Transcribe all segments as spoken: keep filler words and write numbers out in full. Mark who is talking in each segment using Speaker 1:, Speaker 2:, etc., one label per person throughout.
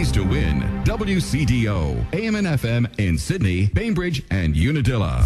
Speaker 1: place to win. W C D O, A M and F M in Sydney, Bainbridge, and Unadilla.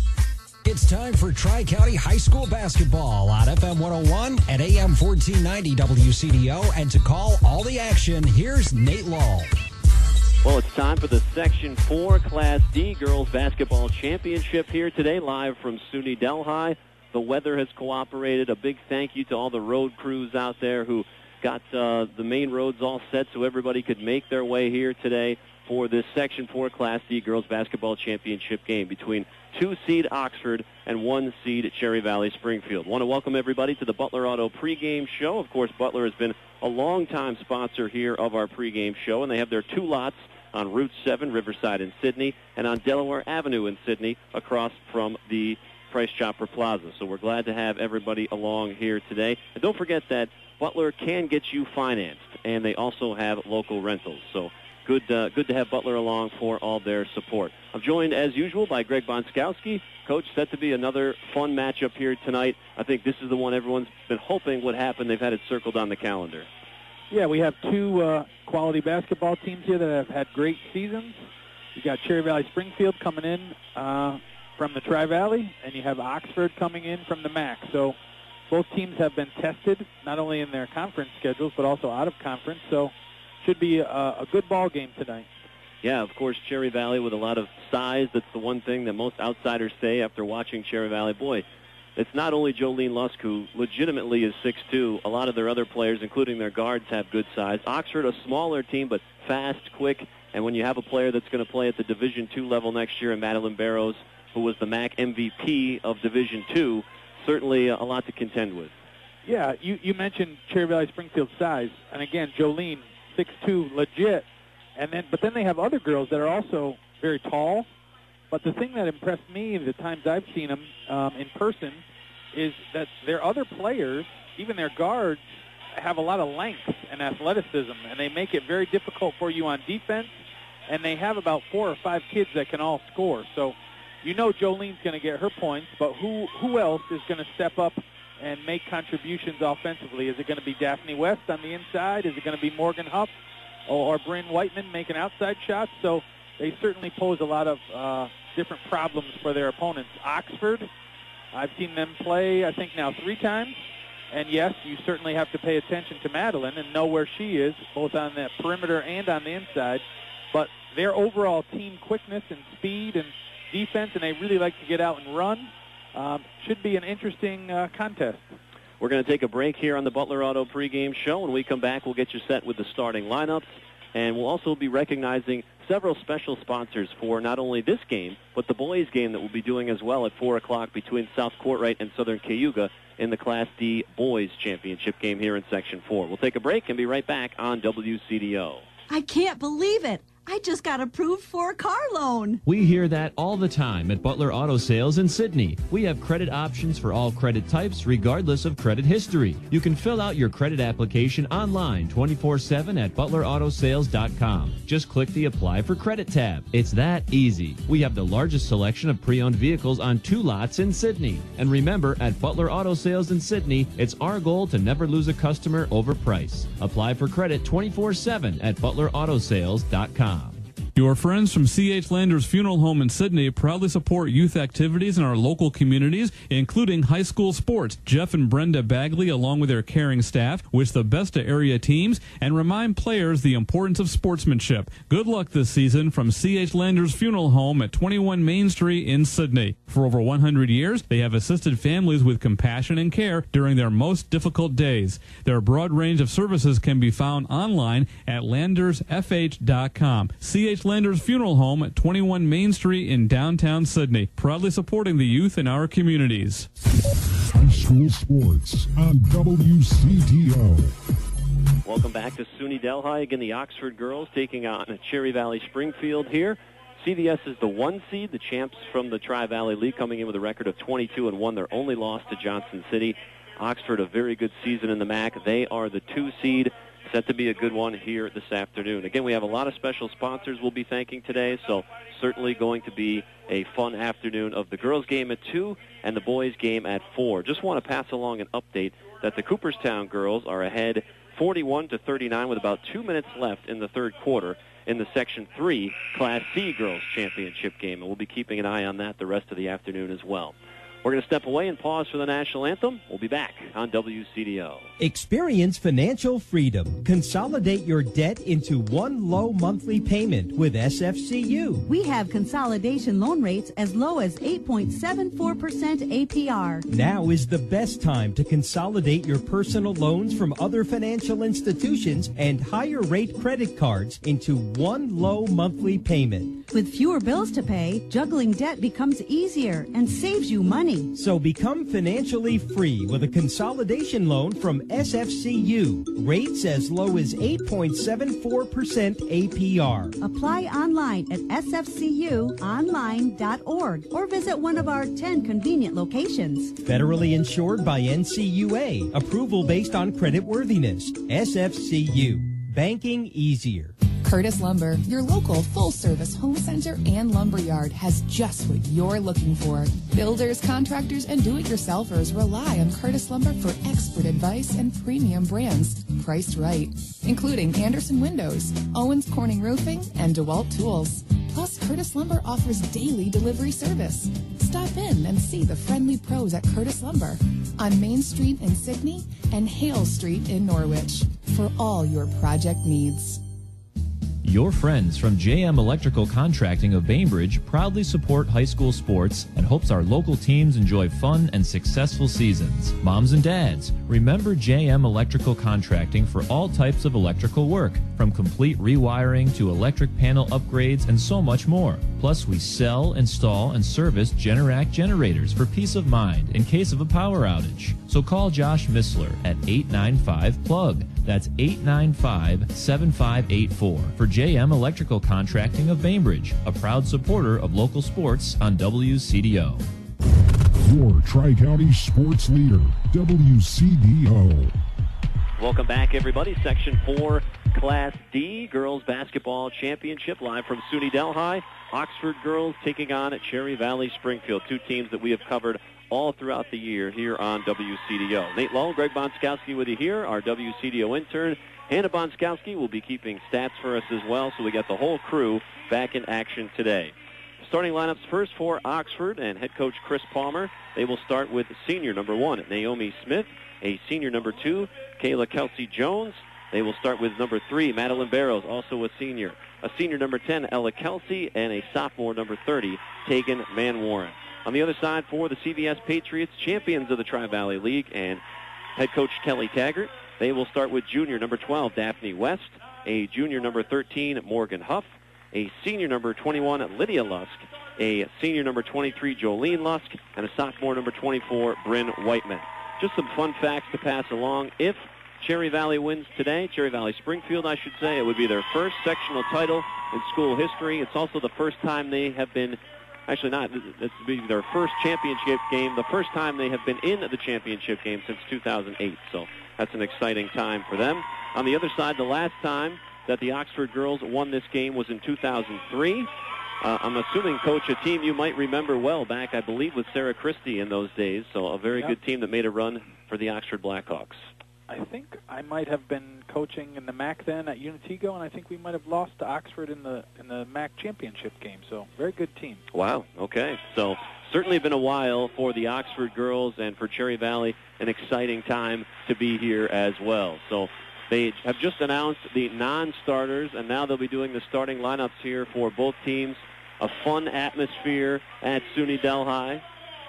Speaker 2: It's time for Tri-County High School basketball on F M one oh one and A M fourteen ninety W C D O. And to call all the action, here's Nate Law.
Speaker 3: Well, it's time for the Section four Class D Girls Basketball Championship here today, live from SUNY Delhi. The weather has cooperated. A big thank you to all the road crews out there who got uh, the main roads all set so everybody could make their way here today for this Section four Class D Girls Basketball Championship game between two-seed Oxford and one-seed Cherry Valley Springfield. Want to welcome everybody to the Butler Auto pregame show. Of course, Butler has been a long-time sponsor here of our pregame show, and they have their two lots on Route seven, Riverside in Sydney, and on Delaware Avenue in Sydney, across from the Price Chopper Plaza. So we're glad to have everybody along here today. And don't forget that Butler can get you financed, and they also have local rentals. So good uh, good to have Butler along for all their support. I'm joined, as usual, by Greg Bonskowski. Coach, set to be another fun matchup here tonight. I think this is the one everyone's been hoping would happen. They've had it circled on the calendar.
Speaker 4: Yeah, we have two uh, quality basketball teams here that have had great seasons. You got Cherry Valley Springfield coming in uh, from the Tri-Valley, and you have Oxford coming in from the M A C. So both teams have been tested, not only in their conference schedules, but also out of conference. So should be a, a good ball game tonight.
Speaker 3: Yeah, of course, Cherry Valley with a lot of size. That's the one thing that most outsiders say after watching Cherry Valley. Boy, it's not only Jolene Lusk, who legitimately is six two. A lot of their other players, including their guards, have good size. Oxford, a smaller team, but fast, quick. And when you have a player that's going to play at the Division two level next year, in Madeline Barrows, who was the M A C M V P of Division two, certainly a lot to contend with.
Speaker 4: Yeah, you, you mentioned Cherry Valley Springfield's size. And again, Jolene, six two, legit. And then, but then they have other girls that are also very tall. But the thing that impressed me the times I've seen them um, in person is that their other players, even their guards, have a lot of length and athleticism, and they make it very difficult for you on defense, and they have about four or five kids that can all score. So you know Jolene's going to get her points, but who, who else is going to step up and make contributions offensively? Is it going to be Daphne West on the inside? Is it going to be Morgan Huff or, or Bryn Whiteman making outside shots? So they certainly pose a lot of uh, different problems for their opponents. Oxford, I've seen them play, I think, now three times. And, yes, you certainly have to pay attention to Madeline and know where she is, both on the perimeter and on the inside. But their overall team quickness and speed and defense, and they really like to get out and run, um, should be an interesting uh, contest.
Speaker 3: We're going to take a break here on the Butler Auto pregame show. When we come back, we'll get you set with the starting lineups. And we'll also be recognizing several special sponsors for not only this game, but the boys' game that we'll be doing as well at four o'clock between South Courtright and Southern Cayuga in the Class D Boys Championship game here in Section four. We'll take a break and be right back on W C D O.
Speaker 5: I can't believe it. I just got approved for a car loan.
Speaker 6: We hear that all the time at Butler Auto Sales in Sydney. We have credit options for all credit types, regardless of credit history. You can fill out your credit application online twenty-four seven at butler auto sales dot com. Just click the Apply for Credit tab. It's that easy. We have the largest selection of pre-owned vehicles on two lots in Sydney. And remember, at Butler Auto Sales in Sydney, it's our goal to never lose a customer over price. Apply for credit twenty-four seven at butler auto sales dot com.
Speaker 7: Your friends from C H Landers Funeral Home in Sydney proudly support youth activities in our local communities, including high school sports. Jeff and Brenda Bagley, along with their caring staff, wish the best to area teams and remind players the importance of sportsmanship. Good luck this season from C H Landers Funeral Home at twenty-one Main Street in Sydney. For over one hundred years, they have assisted families with compassion and care during their most difficult days. Their broad range of services can be found online at landers f h dot com. C H Landers Funeral Home at twenty-one Main Street in downtown Sydney, proudly supporting the youth in our communities.
Speaker 8: High school sports on W C D O.
Speaker 3: Welcome back to SUNY Delhi. Again, the Oxford girls taking on Cherry Valley Springfield here. C V S is the one seed, the champs from the Tri-Valley League, coming in with a record of twenty-two and one. Their only loss to Johnson City. Oxford, a very good season in the M A C. They are the two seed. Set to be a good one here this afternoon. Again, we have a lot of special sponsors we'll be thanking today, so certainly going to be a fun afternoon of the girls' game at two and the boys' game at four. Just want to pass along an update that the Cooperstown girls are ahead forty-one to thirty-nine with about two minutes left in the third quarter in the Section three Class C Girls Championship game. And we'll be keeping an eye on that the rest of the afternoon as well. We're going to step away and pause for the national anthem. We'll be back on W C D O.
Speaker 9: Experience financial freedom. Consolidate your debt into one low monthly payment with S F C U.
Speaker 5: We have consolidation loan rates as low as eight point seven four percent A P R.
Speaker 9: Now is the best time to consolidate your personal loans from other financial institutions and higher rate credit cards into one low monthly payment.
Speaker 5: With fewer bills to pay, juggling debt becomes easier and saves you money.
Speaker 9: So become financially free with a consolidation loan from S F C U. Rates as low as eight point seven four percent A P R.
Speaker 5: Apply online at S F C U online dot org or visit one of our ten convenient locations.
Speaker 9: Federally insured by N C U A. Approval based on creditworthiness. S F C U. Banking easier.
Speaker 10: Curtis Lumber, your local full-service home center and lumber yard, has just what you're looking for. Builders, contractors, and do-it-yourselfers rely on Curtis Lumber for expert advice and premium brands priced right, including Anderson Windows, Owens Corning Roofing, and DeWalt Tools. Plus, Curtis Lumber offers daily delivery service. Stop in and see the friendly pros at Curtis Lumber on Main Street in Sydney and Hale Street in Norwich for all your project needs.
Speaker 6: Your friends from J M Electrical Contracting of Bainbridge proudly support high school sports and hopes our local teams enjoy fun and successful seasons. Moms and dads, remember J M Electrical Contracting for all types of electrical work, from complete rewiring to electric panel upgrades and so much more. Plus, we sell, install, and service Generac generators for peace of mind in case of a power outage. So call Josh Missler at eight nine five plug. That's eight nine five, seven five eight four for J M Electrical Contracting of Bainbridge, a proud supporter of local sports on W C D O.
Speaker 8: Your Tri-County sports leader, W C D O.
Speaker 3: Welcome back, everybody. Section four Class D Girls Basketball Championship live from SUNY Delhi. Oxford girls taking on at Cherry Valley Springfield, two teams that we have covered all throughout the year here on W C D O. Nate Lowe, Greg Bonskowski with you here, our W C D O intern. Hannah Bonskowski will be keeping stats for us as well, so we got the whole crew back in action today. Starting lineups first for Oxford and head coach Chris Palmer. They will start with senior number one, Naomi Smith, a senior number two, Kayla Kelsey-Jones. They will start with number three, Madeline Barrows, also a senior. A senior number ten, Ella Kelsey, and a sophomore number thirty, Tegan Van Warren. On the other side for the C V S Patriots, champions of the Tri-Valley League, and head coach Kelly Taggart. They will start with junior number twelve, Daphne West, a junior number thirteen, Morgan Huff, a senior number twenty-one, Lydia Lusk, a senior number twenty-three, Jolene Lusk, and a sophomore number twenty-four, Bryn Whiteman. Just some fun facts to pass along. If Cherry Valley wins today, Cherry Valley Springfield, I should say, it would be their first sectional title in school history. It's also the first time they have been, actually not, it's be their first championship game, the first time they have been in the championship game since two thousand eight. So that's an exciting time for them. On the other side, the last time that the Oxford girls won this game was in two thousand three. Uh, I'm assuming, Coach, a team you might remember well back, I believe, with Sarah Christie in those days. So a very
Speaker 4: yep.
Speaker 3: good team that made a run for the Oxford Blackhawks.
Speaker 4: I think I might have been coaching in the M A C then at Unitigo, and I think we might have lost to Oxford in the in the M A C championship game. So very good team.
Speaker 3: Wow. Okay. So certainly been a while for the Oxford girls, and for Cherry Valley, an exciting time to be here as well. So they have just announced the non-starters, and now they'll be doing the starting lineups here for both teams. A fun atmosphere at SUNY Delhi,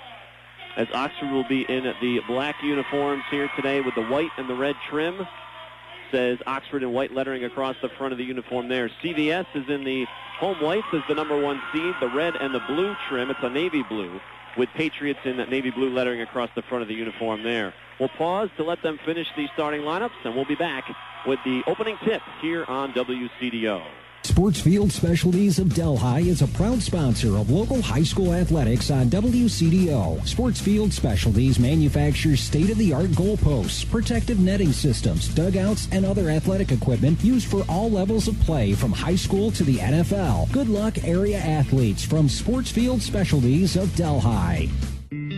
Speaker 3: as Oxford will be in the black uniforms here today with the white and the red trim. Says Oxford in white lettering across the front of the uniform there. C V S is in the home whites as the number one seed, the red and the blue trim. It's a navy blue with Patriots in that navy blue lettering across the front of the uniform there. We'll pause to let them finish the starting lineups, and we'll be back with the opening tip here on W C D O.
Speaker 2: Sportsfield Specialties of Delhi is a proud sponsor of local high school athletics on W C D O. Sportsfield Specialties manufactures state-of-the-art goalposts, protective netting systems, dugouts, and other athletic equipment used for all levels of play from high school to the N F L. Good luck, area athletes, from Sportsfield Specialties of Delhi.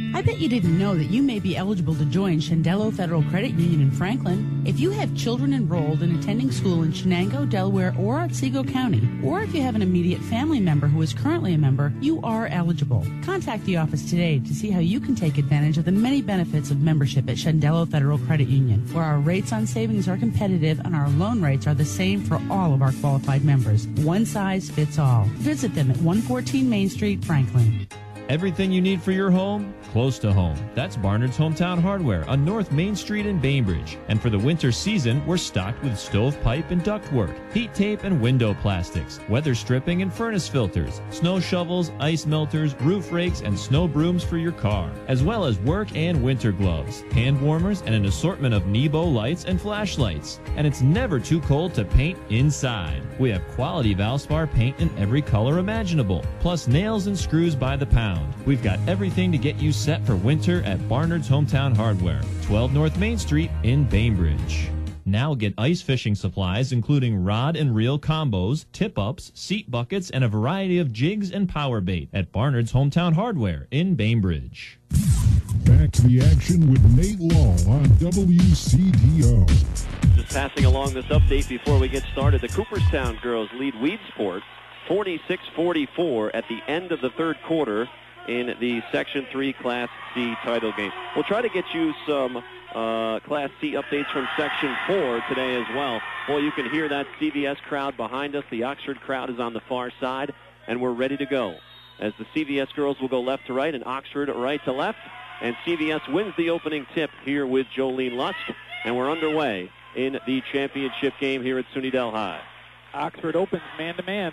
Speaker 11: I bet you didn't know that you may be eligible to join Shendello Federal Credit Union in Franklin. If you have children enrolled and attending school in Shenango, Delaware, or Otsego County, or if you have an immediate family member who is currently a member, you are eligible. Contact the office today to see how you can take advantage of the many benefits of membership at Shendello Federal Credit Union, where our rates on savings are competitive and our loan rates are the same for all of our qualified members. One size fits all. Visit them at one fourteen Main Street, Franklin.
Speaker 6: Everything you need for your home, close to home. That's Barnard's Hometown Hardware on North Main Street in Bainbridge. And for the winter season, we're stocked with stovepipe and ductwork, heat tape and window plastics, weather stripping and furnace filters, snow shovels, ice melters, roof rakes, and snow brooms for your car, as well as work and winter gloves, hand warmers, and an assortment of Nebo lights and flashlights. And it's never too cold to paint inside. We have quality Valspar paint in every color imaginable, plus nails and screws by the pound. We've got everything to get you set for winter at Barnard's Hometown Hardware, twelve North Main Street in Bainbridge. Now get ice fishing supplies including rod and reel combos, tip-ups, seat buckets, and a variety of jigs and power bait at Barnard's Hometown Hardware in Bainbridge.
Speaker 8: Back to the action with Nate Law on W C D O.
Speaker 3: Just passing along this update before we get started. The Cooperstown girls lead Weedsport forty-six forty-four at the end of the third quarter in the Section three Class C title game. We'll try to get you some uh, Class C updates from Section four today as well. Boy, you can hear that C V S crowd behind us. The Oxford crowd is on the far side, and we're ready to go. As the C V S girls will go left to right and Oxford right to left. And C V S wins the opening tip here with Jolene Lusk. And we're underway in the championship game here at SUNY Delhi.
Speaker 4: Oxford opens man-to-man.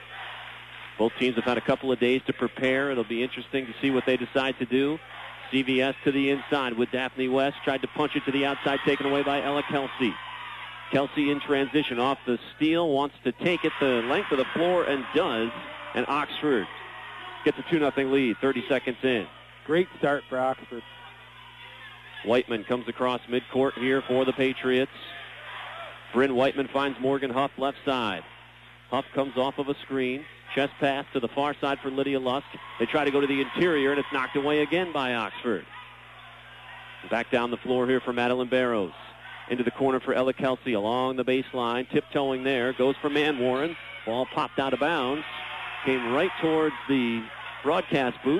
Speaker 3: Both teams have had a couple of days to prepare. It'll be interesting to see what they decide to do. C V S to the inside with Daphne West. Tried to punch it to the outside, taken away by Ella Kelsey. Kelsey in transition off the steal, wants to take it the length of the floor and does. And Oxford gets a two nothing lead, thirty seconds in.
Speaker 4: Great start for Oxford.
Speaker 3: Whiteman comes across midcourt here for the Patriots. Bryn Whiteman finds Morgan Huff left side. Huff comes off of a screen. Chest pass to the far side for Lydia Lusk. They try to go to the interior, and it's knocked away again by Oxford. Back down the floor here for Madeline Barrows. Into the corner for Ella Kelsey along the baseline. Tiptoeing there. Goes for Manwaring. Ball popped out of bounds. Came right towards the broadcast booth.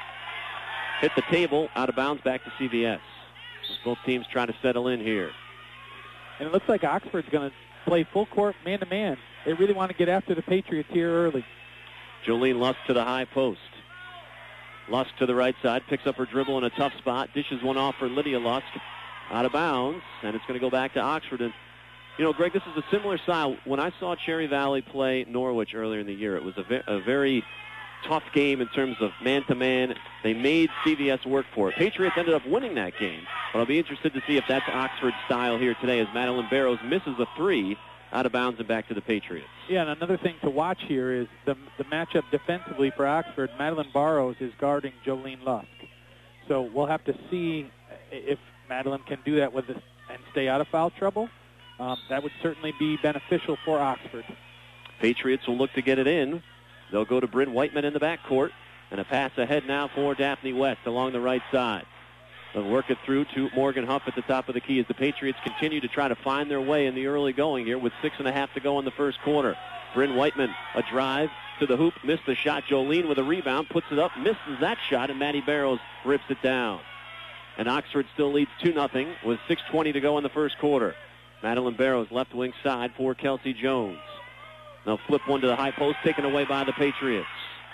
Speaker 3: Hit the table. Out of bounds back to C V S. Both teams try to settle in here.
Speaker 4: And it looks like Oxford's going to play full court man-to-man. They really want to get after the Patriots here early.
Speaker 3: Jolene Lusk to the high post. Lusk to the right side, picks up her dribble in a tough spot, dishes one off for Lydia Lusk. Out of bounds, and it's going to go back to Oxford. And, you know, Greg, this is a similar style. When I saw Cherry Valley play Norwich earlier in the year, it was a, ve- a very tough game in terms of man-to-man. They made C V S work for it. Patriots ended up winning that game, but I'll be interested to see if that's Oxford's style here today as Madeline Barrows misses a three. Out of bounds and back to the Patriots.
Speaker 4: Yeah, and another thing to watch here is the the matchup defensively for Oxford. Madeline Barrows is guarding Jolene Lusk. So we'll have to see if Madeline can do that with this and stay out of foul trouble. Um, that would certainly be beneficial for Oxford.
Speaker 3: Patriots will look to get it in. They'll go to Bryn Whiteman in the backcourt. And a pass ahead now for Daphne West along the right side. They'll work it through to Morgan Huff at the top of the key as the Patriots continue to try to find their way in the early going here with six and a half to go in the first quarter. Bryn Whiteman, a drive to the hoop, missed the shot. Jolene with a rebound, puts it up, misses that shot, and Maddie Barrows rips it down. And Oxford still leads two nothing with six twenty to go in the first quarter. Madeline Barrows left wing side for Kelsey Jones. They'll flip one to the high post, taken away by the Patriots.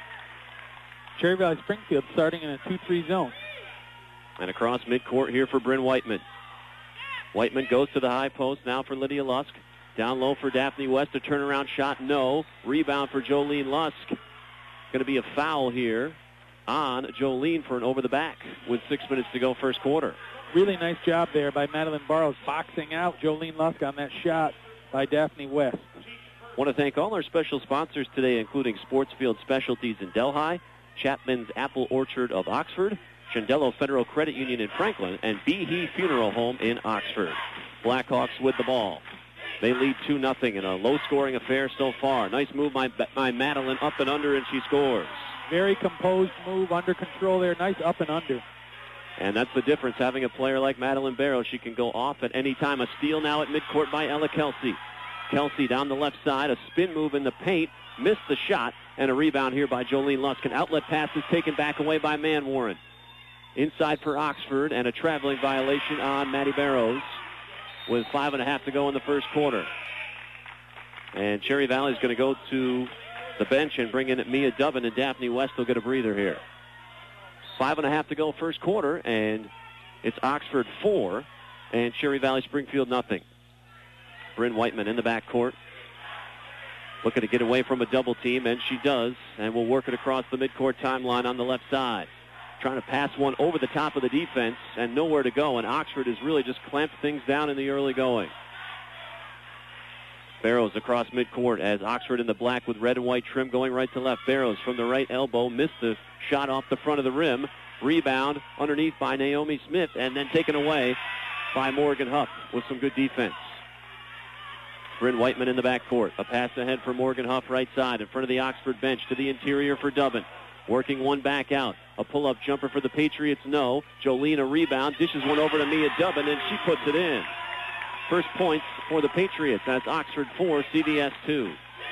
Speaker 4: Cherry Valley Springfield starting in a two three zone.
Speaker 3: And across midcourt here for Bryn Whiteman. Whiteman goes to the high post now for Lydia Lusk. Down low for Daphne West. A turnaround shot, no. Rebound for Jolene Lusk. Going to be a foul here on Jolene for an over-the-back with six minutes to go first quarter.
Speaker 4: Really nice job there by Madeline Barrows boxing out Jolene Lusk on that shot by Daphne West.
Speaker 3: Want to thank all our special sponsors today, including Sportsfield Specialties in Delhi, Chapman's Apple Orchard of Oxford, Shendello Federal Credit Union in Franklin, and Behe Funeral Home in Oxford. Blackhawks with the ball. They lead two nothing in a low-scoring affair so far. Nice move by, by Madeline, up and under, and she scores.
Speaker 4: Very composed move, under control there. Nice up and under.
Speaker 3: And that's the difference, having a player like Madeline Barrows. She can go off at any time. A steal now at midcourt by Ella Kelsey. Kelsey down the left side, a spin move in the paint, missed the shot, and a rebound here by Jolene Lusk. An outlet pass is taken back away by Manwarren. Inside for Oxford, and a traveling violation on Maddie Barrows with five and a half to go in the first quarter. And Cherry Valley is going to go to the bench and bring in Mia Dubbin, and Daphne West will get a breather here. Five and a half to go first quarter, and it's Oxford four and Cherry Valley Springfield nothing. Bryn Whiteman in the backcourt, looking to get away from a double team, and she does, and will work it across the midcourt timeline on the left side. Trying to pass one over the top of the defense, and nowhere to go, and Oxford has really just clamped things down in the early going. Barrows across midcourt as Oxford in the black with red and white trim going right to left. Barrows from the right elbow, missed the shot off the front of the rim. Rebound underneath by Naomi Smith, and then taken away by Morgan Huff with some good defense. Bryn Whiteman in the backcourt. A pass ahead for Morgan Huff right side in front of the Oxford bench to the interior for Dubbin. Working one back out. A pull-up jumper for the Patriots, no. Jolene a rebound, dishes one over to Mia Dubbin, and she puts it in. First points for the Patriots. That's Oxford four, C V S two.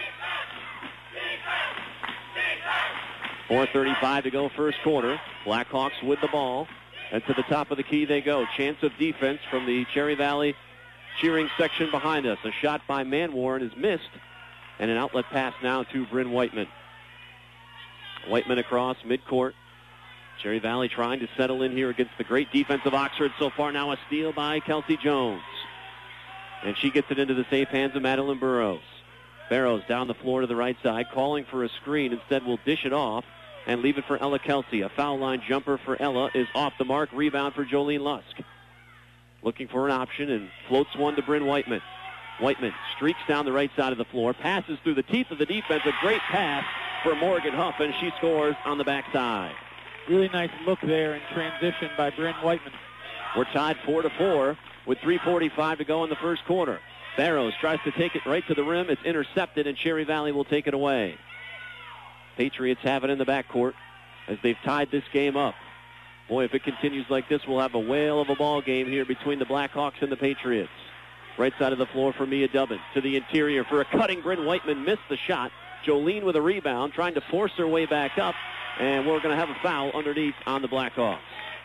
Speaker 3: four thirty-five to go first quarter. Blackhawks with the ball. And to the top of the key they go. Chance of defense from the Cherry Valley cheering section behind us. A shot by Manwarren is missed. And an outlet pass now to Bryn Whiteman. Whiteman across midcourt. Cherry Valley trying to settle in here against the great defense of Oxford so far. Now a steal by Kelsey Jones. And she gets it into the safe hands of Madeline Burrows. Barrows down the floor to the right side, calling for a screen. Instead, will dish it off and leave it for Ella Kelsey. A foul line jumper for Ella is off the mark. Rebound for Jolene Lusk. Looking for an option and floats one to Bryn Whiteman. Whiteman streaks down the right side of the floor, passes through the teeth of the defense. A great pass for Morgan Huff, and she scores on the backside.
Speaker 4: Really nice look there in transition by Bryn Whiteman.
Speaker 3: We're tied four to four with three forty-five to go in the first quarter. Barrows tries to take it right to the rim. It's intercepted, and Cherry Valley will take it away. Patriots have it in the backcourt as they've tied this game up. Boy, if it continues like this, we'll have a whale of a ball game here between the Blackhawks and the Patriots. Right side of the floor for Mia Dubbin. To the interior for a cutting. Bryn Whiteman missed the shot. Jolene with a rebound, trying to force her way back up. And we're going to have a foul underneath on the Blackhawks.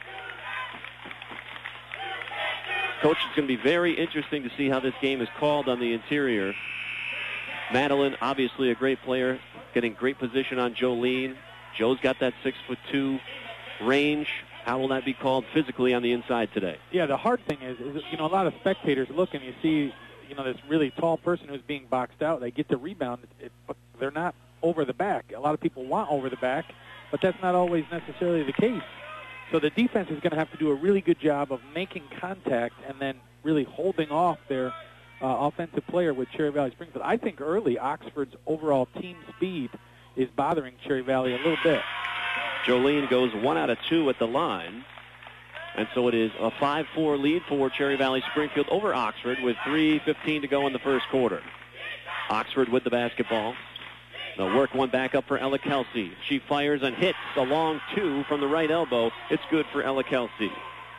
Speaker 3: Coach, it's going to be very interesting to see how this game is called on the interior. Madeline, obviously a great player, getting great position on Jolene. Joe's got that six foot two range. How will that be called physically on the inside today?
Speaker 4: Yeah, the hard thing is, is you know, a lot of spectators look and you see, you know, this really tall person who's being boxed out. They get the rebound, it, but they're not over the back. A lot of people want over the back, but that's not always necessarily the case. So the defense is going to have to do a really good job of making contact and then really holding off their uh, offensive player with Cherry Valley Springfield. I think early Oxford's overall team speed is bothering Cherry Valley a little bit.
Speaker 3: Jolene goes one out of two at the line. And so it is a five four lead for Cherry Valley Springfield over Oxford with three fifteen to go in the first quarter. Oxford with the basketball. They'll work one back up for Ella Kelsey. She fires and hits a long two from the right elbow. It's good for Ella Kelsey.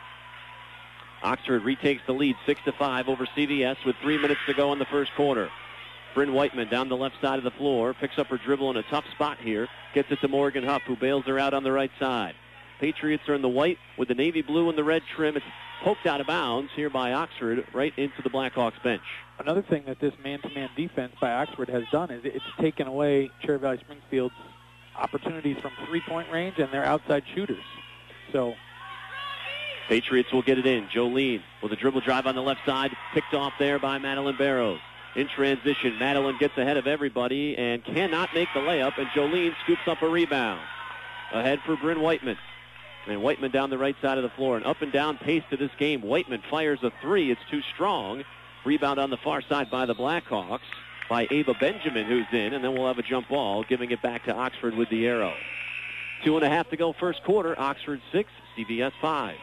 Speaker 3: Oxford retakes the lead six to five over C V S with three minutes to go in the first quarter. Bryn Whiteman down the left side of the floor, picks up her dribble in a tough spot here, gets it to Morgan Huff, who bails her out on the right side. Patriots are in the white with the navy blue and the red trim. It's poked out of bounds here by Oxford right into the Blackhawks bench.
Speaker 4: Another thing that this man-to-man defense by Oxford has done is it's taken away Cherry Valley Springfield's opportunities from three-point range and their outside shooters. So
Speaker 3: Patriots will get it in. Jolene with a dribble drive on the left side, picked off there by Madeline Barrows. In transition, Madeline gets ahead of everybody and cannot make the layup, and Jolene scoops up a rebound. Ahead for Bryn Whiteman. And Whiteman down the right side of the floor. An up and down pace to this game. Whiteman fires a three. It's too strong. Rebound on the far side by the Blackhawks by Ava Benjamin, who's in, and then we'll have a jump ball, giving it back to Oxford with the arrow. Two and a half to go first quarter. Oxford six, C V S five.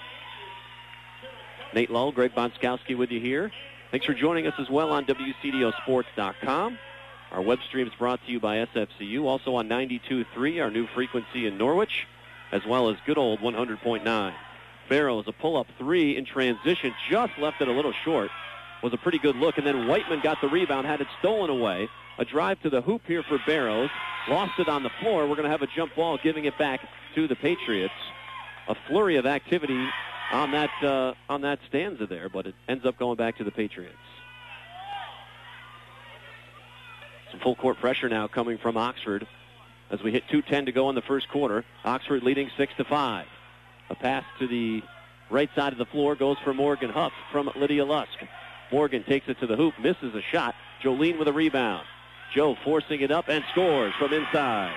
Speaker 3: Nate Lull, Greg Bonskowski with you here. Thanks for joining us as well on W C D O sports dot com. Our web stream is brought to you by S F C U, also on ninety-two point three, our new frequency in Norwich, as well as good old one hundred point nine. Barrows, a pull-up three in transition, just left it a little short. Was a pretty good look, and then Whiteman got the rebound, had it stolen away. A drive to the hoop here for Barrows. Lost it on the floor. We're going to have a jump ball, giving it back to the Patriots. A flurry of activity on that uh, on that stanza there, but it ends up going back to the Patriots. Some full court pressure now coming from Oxford as we hit two ten to go in the first quarter. Oxford leading six to five. A pass to the right side of the floor goes for Morgan Huff from Lydia Lusk. Morgan takes it to the hoop, misses a shot. Jolene with a rebound. Joe forcing it up and scores from inside.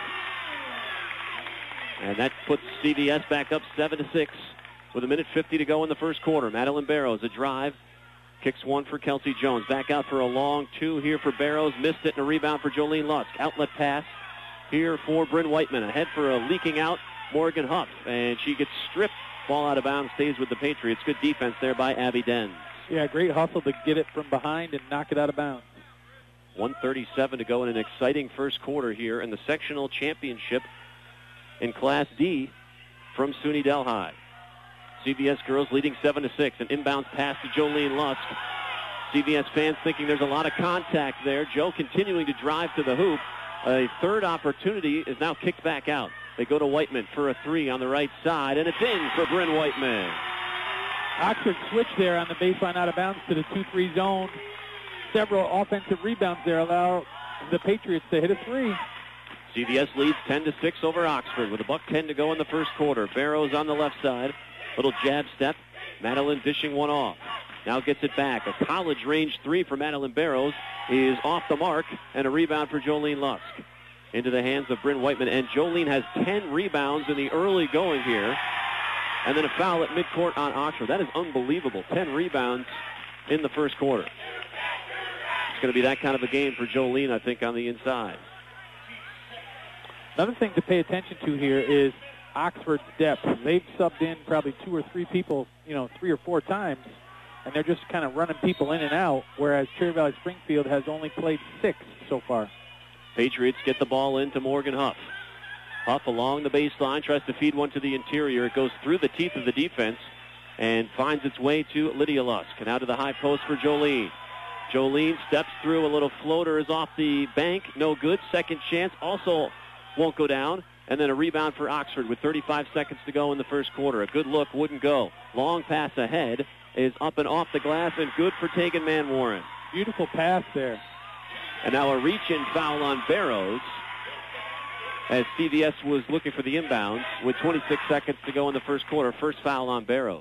Speaker 3: And that puts C V S back up seven to six with a minute fifty to go in the first quarter. Madeline Barrows, a drive. Kicks one for Kelsey Jones. Back out for a long two here for Barrows. Missed it, and a rebound for Jolene Lusk. Outlet pass here for Bryn Whiteman. Ahead for a leaking out Morgan Huff. And she gets stripped. Ball out of bounds, stays with the Patriots. Good defense there by Abby Dens.
Speaker 4: Yeah, great hustle to get it from behind and knock it out of bounds.
Speaker 3: one thirty-seven to go in an exciting first quarter here in the sectional championship in Class D from SUNY Delhi. C V S girls leading seven to six. An inbounds pass to Jolene Lusk. C V S fans thinking there's a lot of contact there. Joe continuing to drive to the hoop. A third opportunity is now kicked back out. They go to Whiteman for a three on the right side, and it's in for Bryn Whiteman.
Speaker 4: Oxford switched there on the baseline out of bounds to the two three zone. Several offensive rebounds there allow the Patriots to hit a three.
Speaker 3: C V S leads ten to six over Oxford with a buck ten to go in the first quarter. Barrows on the left side. Little jab step. Madeline dishing one off. Now gets it back. A college range three for Madeline Barrows is off the mark, and a rebound for Jolene Lusk. Into the hands of Bryn Whiteman, and Jolene has ten rebounds in the early going here. And then a foul at midcourt on Oxford. That is unbelievable. ten rebounds in the first quarter. It's going to be that kind of a game for Jolene, I think, on the inside.
Speaker 4: Another thing to pay attention to here is Oxford's depth. They've subbed in probably two or three people, you know, three or four times, and they're just kind of running people in and out, whereas Cherry Valley Springfield has only played six so far.
Speaker 3: Patriots get the ball into Morgan Huff. Huff along the baseline, tries to feed one to the interior. It goes through the teeth of the defense and finds its way to Lydia Lusk. And out to the high post for Jolene. Jolene steps through. A little floater is off the bank. No good. Second chance also won't go down. And then a rebound for Oxford with thirty-five seconds to go in the first quarter. A good look, wouldn't go. Long pass ahead is up and off the glass, and good for Tegan Manwaring.
Speaker 4: Beautiful pass there.
Speaker 3: And now a reach-in foul on Barrows as C V S was looking for the inbounds with twenty-six seconds to go in the first quarter. First foul on Barrows.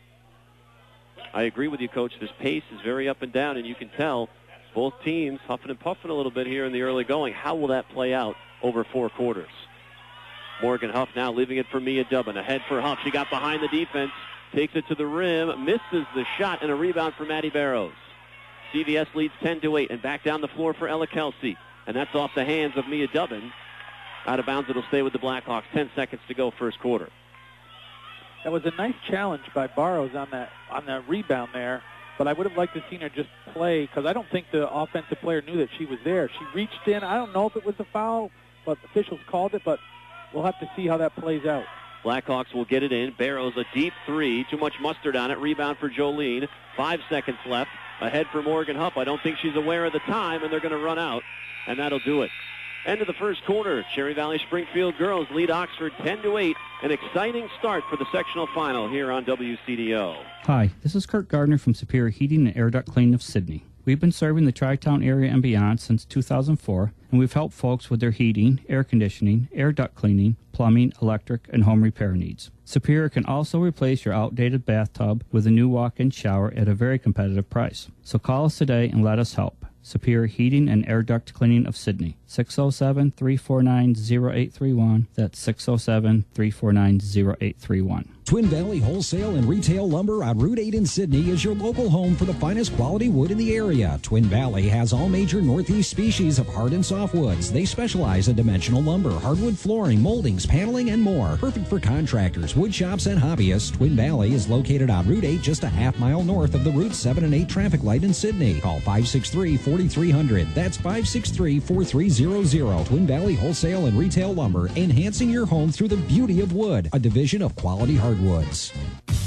Speaker 3: I agree with you, Coach. This pace is very up and down, and you can tell both teams huffing and puffing a little bit here in the early going. How will that play out over four quarters? Morgan Huff now leaving it for Mia Dubbin. Ahead for Huff. She got behind the defense, takes it to the rim, misses the shot, and a rebound for Maddie Barrows. C V S leads ten to eight, and back down the floor for Ella Kelsey. And that's off the hands of Mia Dubbin. Out of bounds, it'll stay with the Blackhawks. ten seconds to go first quarter.
Speaker 4: That was a nice challenge by Barrows on that on that rebound there, but I would have liked to seen her just play, because I don't think the offensive player knew that she was there. She reached in. I don't know if it was a foul, but officials called it, but we'll have to see how that plays out.
Speaker 3: Blackhawks will get it in. Barrows a deep three. Too much mustard on it. Rebound for Jolene. Five seconds left. Ahead for Morgan Huff. I don't think she's aware of the time, and they're going to run out, and that'll do it. End of the first quarter. Cherry Valley Springfield girls lead Oxford ten to eight. An exciting start for the sectional final here on W C D O.
Speaker 12: Hi, this is Kurt Gardner from Superior Heating and Air Duct Cleaning of Sydney. We've been serving the Tri-Town area and beyond since two thousand four, and we've helped folks with their heating, air conditioning, air duct cleaning, plumbing, electric, and home repair needs. Superior can also replace your outdated bathtub with a new walk-in shower at a very competitive price. So call us today and let us help. Superior Heating and Air Duct Cleaning of Sydney, six oh seven, three four nine, oh eight three one. That's six oh seven, three four nine, oh eight three one.
Speaker 2: Twin Valley Wholesale and Retail Lumber on Route eight in Sydney is your local home for the finest quality wood in the area. Twin Valley has all major Northeast species of hard and soft woods. They specialize in dimensional lumber, hardwood flooring, moldings, paneling, and more. Perfect for contractors, wood shops, and hobbyists. Twin Valley is located on Route eight, just a half mile north of the Route seven and eight traffic light in Sydney. Call five six three, four three zero zero. That's five six three, four three zero zero. Twin Valley Wholesale and Retail Lumber, enhancing your home through the beauty of wood, a division of Quality Hardwoods.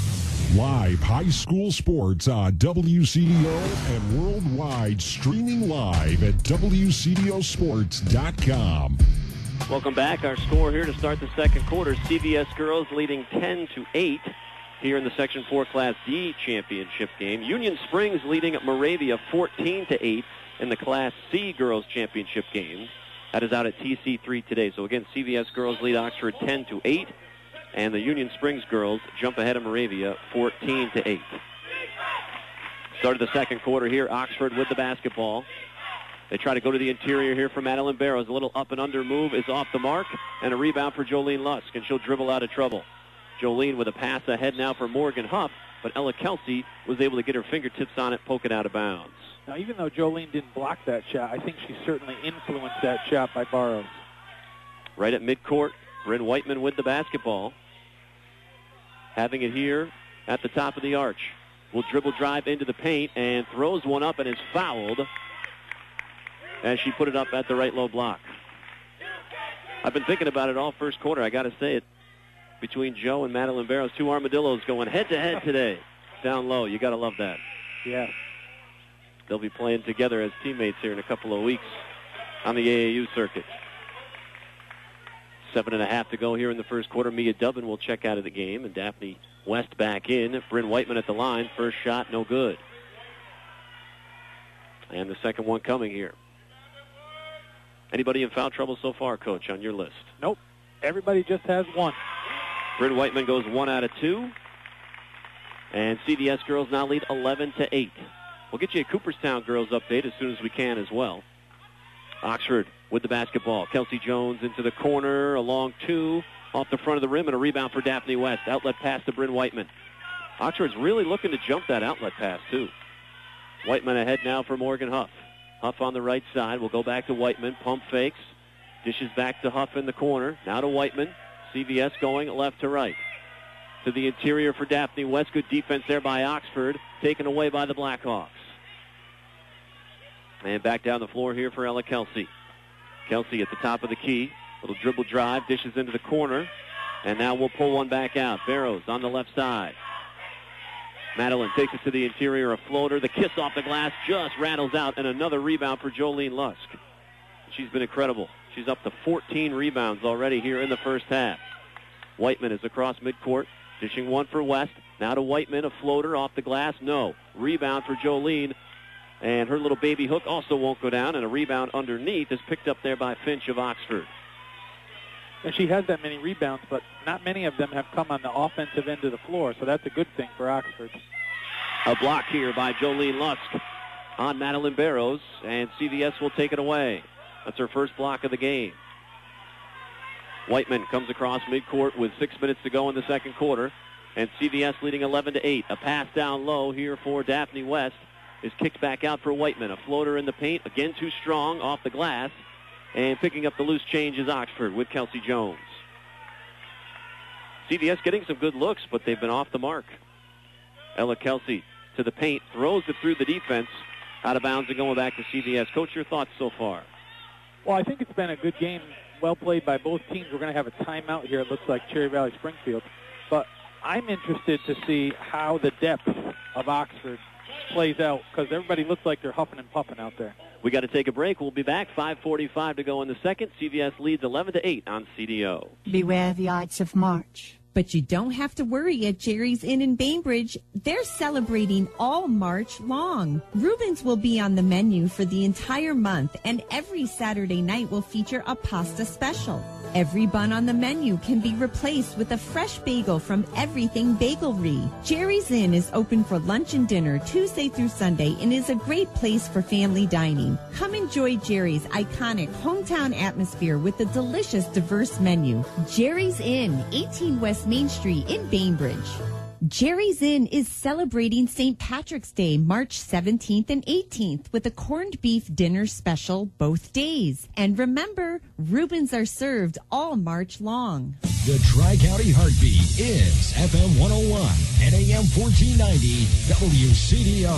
Speaker 8: Live high school sports on W C D O and worldwide, streaming live at W C D O sports dot com.
Speaker 3: Welcome back. Our score here to start the second quarter. C V S girls leading ten to eight here in the Section four Class D championship game. Union Springs leading Moravia fourteen to eight in the Class C girls championship game. That is out at T C three today. So again, C V S girls lead Oxford ten to eight, and the Union Springs girls jump ahead of Moravia fourteen to eight. Started the second quarter here. Oxford with the basketball. They try to go to the interior here for Madeline Barrows. A little up and under move is off the mark, and a rebound for Jolene Lusk, and she'll dribble out of trouble. Jolene with a pass ahead now for Morgan Huff, but Ella Kelsey was able to get her fingertips on it, poke it out of bounds.
Speaker 4: Now, even though Jolene didn't block that shot, I think she certainly influenced that shot by Barrows.
Speaker 3: Right at midcourt, Bryn Whiteman with the basketball. Having it here at the top of the arch. Will dribble drive into the paint and throws one up and is fouled as she put it up at the right low block. I've been thinking about it all first quarter. I got to say it. Between Joe and Madeline Barrows, two armadillos going head-to-head today. Down low. You got to love that.
Speaker 4: Yeah.
Speaker 3: They'll be playing together as teammates here in a couple of weeks on the A A U circuit. Seven and a half to go here in the first quarter. Mia Dubbin will check out of the game, and Daphne West back in. Bryn Whiteman at the line. First shot, no good. And the second one coming here. Anybody in foul trouble so far, Coach, on your list?
Speaker 4: Nope. Everybody just has one.
Speaker 3: Bryn Whiteman goes one out of two. And C V S girls now lead eleven to eight. We'll get you a Cooperstown girls update as soon as we can as well. Oxford with the basketball. Kelsey Jones into the corner, along two, off the front of the rim, and a rebound for Daphne West. Outlet pass to Bryn Whiteman. Oxford's really looking to jump that outlet pass, too. Whiteman ahead now for Morgan Huff. Huff on the right side. We'll go back to Whiteman. Pump fakes. Dishes back to Huff in the corner. Now to Whiteman. C V S going left to right. To the interior for Daphne West. Good defense there by Oxford. Taken away by the Blackhawks. And back down the floor here for Ella Kelsey. Kelsey at the top of the key. Little dribble drive. Dishes into the corner. And now we'll pull one back out. Barrows on the left side. Madeline takes it to the interior. A floater. The kiss off the glass just rattles out. And another rebound for Jolene Lusk. She's been incredible. She's up to fourteen rebounds already here in the first half. Whiteman is across midcourt. Dishing one for West. Now to Whiteman. A floater off the glass. No. Rebound for Jolene. And her little baby hook also won't go down. And a rebound underneath is picked up there by Finch of Oxford.
Speaker 4: And she has that many rebounds, but not many of them have come on the offensive end of the floor. So that's a good thing for Oxford.
Speaker 3: A block here by Jolene Lusk on Madeline Barrows. And C V S will take it away. That's her first block of the game. Whiteman comes across midcourt with six minutes to go in the second quarter. And C V S leading eleven to eight. A pass down low here for Daphne West is kicked back out for Whiteman. A floater in the paint. Again, too strong off the glass. And picking up the loose change is Oxford with Kelsey Jones. C V S getting some good looks, but they've been off the mark. Ella Kelsey to the paint. Throws it through the defense. Out of bounds and going back to C V S. Coach, your thoughts so far?
Speaker 4: Well, I think it's been a good game, well played by both teams. We're going to have a timeout here, it looks like, Cherry Valley Springfield. But I'm interested to see how the depth of Oxford plays out, because everybody looks like they're huffing and puffing out there.
Speaker 3: We got to take a break. We'll be back. five forty-five to go in the second. C V S leads eleven to eight on C D O.
Speaker 13: Beware the Ides of March.
Speaker 14: But you don't have to worry at Jerry's Inn in Bainbridge. They're celebrating all March long. Reuben's will be on the menu for the entire month, and every Saturday night will feature a pasta special. Every bun on the menu can be replaced with a fresh bagel from Everything Bagelry. Jerry's Inn is open for lunch and dinner Tuesday through Sunday and is a great place for family dining. Come enjoy Jerry's iconic hometown atmosphere with a delicious, diverse menu. Jerry's Inn, eighteen West Main Street in Bainbridge. Jerry's Inn is celebrating Saint Patrick's Day, March seventeenth and eighteenth, with a corned beef dinner special both days. And remember, Reubens are served all March long.
Speaker 2: The Tri-County Heartbeat is F M one oh one and A M fourteen ninety W C D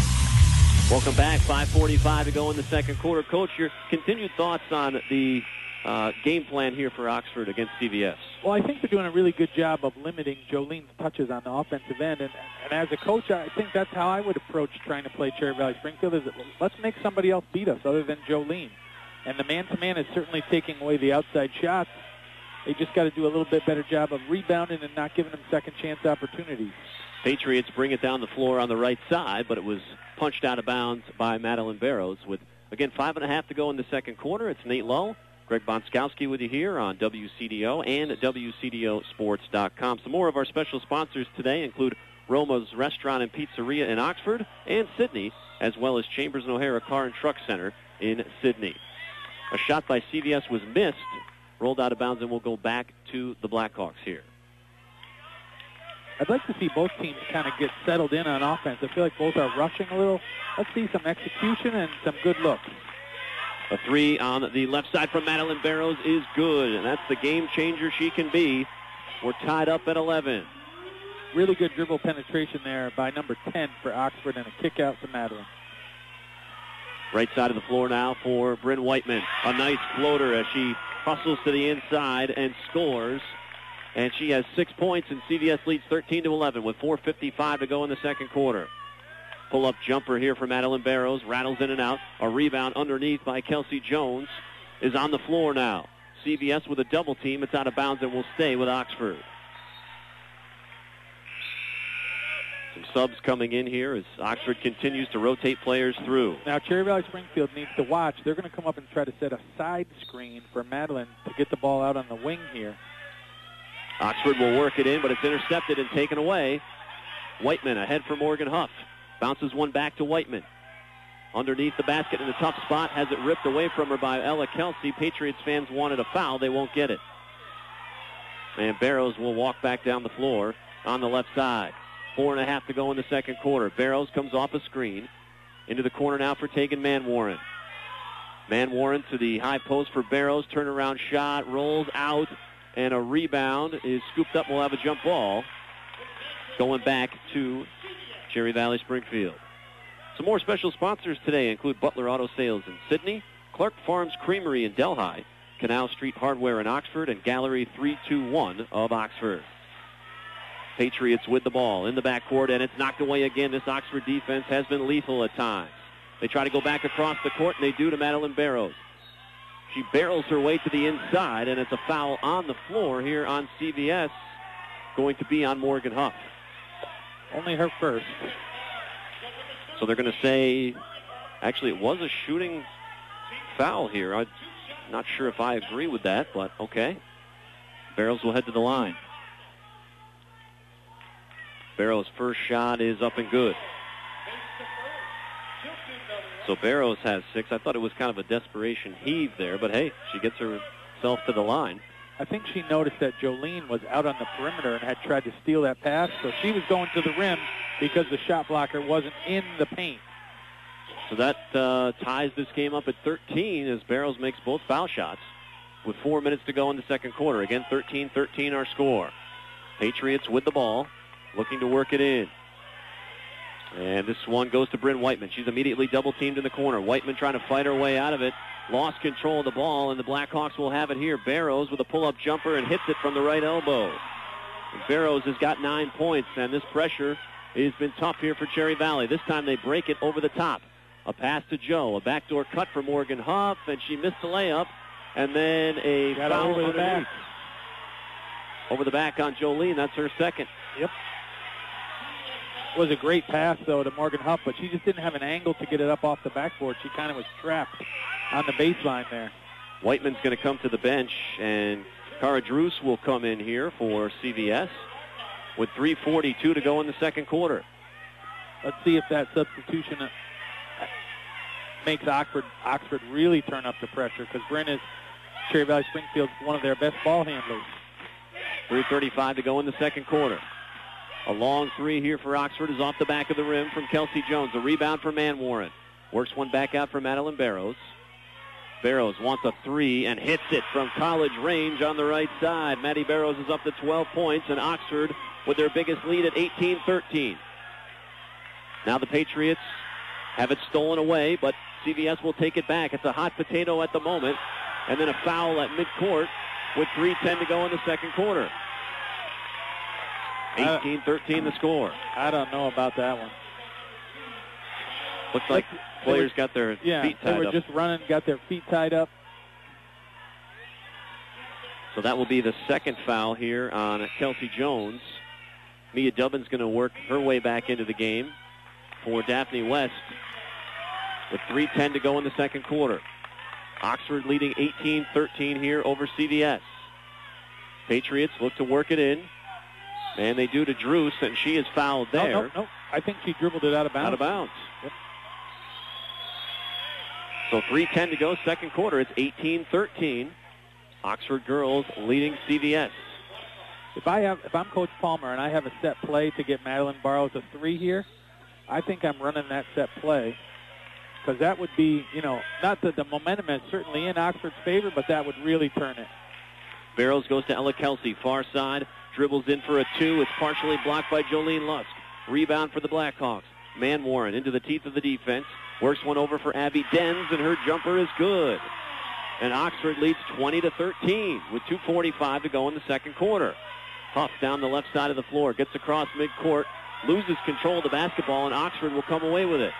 Speaker 2: O.
Speaker 3: Welcome back. five forty-five to go in the second quarter. Coach, your continued thoughts on the uh, game plan here for Oxford against C V S?
Speaker 4: Well, I think they're doing a really good job of limiting Jolene's touches on the offensive end. And, and as a coach, I think that's how I would approach trying to play Cherry Valley Springfield, is that let's make somebody else beat us other than Jolene. And the man-to-man is certainly taking away the outside shots. They just got to do a little bit better job of rebounding and not giving them second-chance opportunities.
Speaker 3: Patriots bring it down the floor on the right side, but it was punched out of bounds by Madeline Barrows with, again, five and a half to go in the second quarter. It's Nate Lowe, Greg Bonskowski with you here on W C D O and W C D O sports dot com. Some more of our special sponsors today include Roma's Restaurant and Pizzeria in Oxford and Sydney, as well as Chambers and O'Hara Car and Truck Center in Sydney. A shot by C V S was missed, rolled out of bounds, and will go back to the Blackhawks here.
Speaker 4: I'd like to see both teams kind of get settled in on offense. I feel like both are rushing a little. Let's see some execution and some good looks.
Speaker 3: A three on the left side from Madeline Barrows is good, and that's the game changer she can be. We're tied up at eleven.
Speaker 4: Really good dribble penetration there by number ten for Oxford, and a kick out to Madeline.
Speaker 3: Right side of the floor now for Bryn Whiteman. A nice floater as she hustles to the inside and scores. And she has six points, and C V S leads thirteen to eleven with four fifty-five to go in the second quarter. Pull-up jumper here for Madeline Barrows. Rattles in and out. A rebound underneath by Kelsey Jones is on the floor now. C V S with a double team. It's out of bounds and will stay with Oxford. Some subs coming in here as Oxford continues to rotate players through.
Speaker 4: Now, Cherry Valley Springfield needs to watch. They're going to come up and try to set a side screen for Madeline to get the ball out on the wing here.
Speaker 3: Oxford will work it in, but it's intercepted and taken away. Whiteman ahead for Morgan Huff. Bounces one back to Whiteman. Underneath the basket in a tough spot. Has it ripped away from her by Ella Kelsey. Patriots fans wanted a foul. They won't get it. And Barrows will walk back down the floor on the left side. Four and a half to go in the second quarter. Barrows comes off a screen. Into the corner now for Tegan Manwarren. Manwarren to the high post for Barrows. Turnaround shot. Rolls out. And a rebound is scooped up. We'll have a jump ball. Going back to Cherry Valley Springfield. Some more special sponsors today include Butler Auto Sales in Sydney, Clark Farms Creamery in Delhi, Canal Street Hardware in Oxford, and Gallery three two one of Oxford. Patriots with the ball in the backcourt, and it's knocked away again. This Oxford defense has been lethal at times. They try to go back across the court, and they do to Madeline Barrows. She barrels her way to the inside, and it's a foul on the floor here on C V S, going to be on Morgan Huff.
Speaker 4: Only her first.
Speaker 3: So they're going to say, actually, it was a shooting foul here. I'm not sure if I agree with that, but okay. Barrows will head to the line. Barrows' first shot is up and good. So Barrows has six. I thought it was kind of a desperation heave there, but hey, she gets herself to the line.
Speaker 4: I think she noticed that Jolene was out on the perimeter and had tried to steal that pass, so she was going to the rim because the shot blocker wasn't in the paint.
Speaker 3: So that uh, ties this game up at thirteen as Barrows makes both foul shots with four minutes to go in the second quarter. Again, thirteen thirteen our score. Patriots with the ball, looking to work it in. And this one goes to Bryn Whiteman. She's immediately double-teamed in the corner. Whiteman trying to fight her way out of it. Lost control of the ball, and the Blackhawks will have it here. Barrows with a pull-up jumper and hits it from the right elbow. And Barrows has got nine points, and this pressure has been tough here for Cherry Valley. This time they break it over the top. A pass to Joe. A backdoor cut for Morgan Huff, and she missed the layup. And then a
Speaker 4: got
Speaker 3: foul
Speaker 4: over the back.
Speaker 3: Over the back on Jolene. That's her second.
Speaker 4: Yep. It was a great pass, though, to Morgan Huff, but she just didn't have an angle to get it up off the backboard. She kind of was trapped on the baseline there.
Speaker 3: Whiteman's going to come to the bench, and Cara Druce will come in here for C V S with three forty-two to go in the second quarter.
Speaker 4: Let's see if that substitution makes Oxford, Oxford really turn up the pressure, because Bryn is Cherry Valley Springfield's one of their best ball handlers.
Speaker 3: three thirty-five to go in the second quarter. A long three here for Oxford is off the back of the rim from Kelsey Jones. A rebound for Manwarren. Works one back out for Madeline Barrows. Barrows wants a three and hits it from college range on the right side. Maddie Barrows is up to twelve points, and Oxford with their biggest lead at eighteen thirteen. Now the Patriots have it stolen away, but C V S will take it back. It's a hot potato at the moment. and then a foul at midcourt with three ten to go in the second quarter. eighteen thirteen the score.
Speaker 4: I don't know about that one.
Speaker 3: Looks like players got their
Speaker 4: yeah,
Speaker 3: feet tied
Speaker 4: they were
Speaker 3: up.
Speaker 4: just running, got their feet tied up.
Speaker 3: So that will be the second foul here on Kelsey Jones. Mia Dubbin's going to work her way back into the game for Daphne West with three ten to go in the second quarter. Oxford leading eighteen thirteen here over C V S. Patriots look to work it in. And they do to Druce, and she is fouled there.
Speaker 4: No, no, no. I think she dribbled it out of bounds.
Speaker 3: Out of bounds.
Speaker 4: Yep.
Speaker 3: So three ten to go, second quarter. It's eighteen thirteen. Oxford girls leading C V S.
Speaker 4: If I have, if I'm Coach Palmer and I have a set play to get Madeline Barrows a three here, I think I'm running that set play because that would be, you know, not that the momentum is certainly in Oxford's favor, but that would really turn it.
Speaker 3: Barrows goes to Ella Kelsey, far side, dribbles in for a two. It's partially blocked by Jolene Lusk. Rebound for the Blackhawks. Man Warren into the teeth of the defense. Works one over for Abby Denz, and her jumper is good. And Oxford leads twenty to thirteen with two forty-five to go in the second quarter. Huff down the left side of the floor, gets across midcourt, loses control of the basketball, and Oxford will come away with it.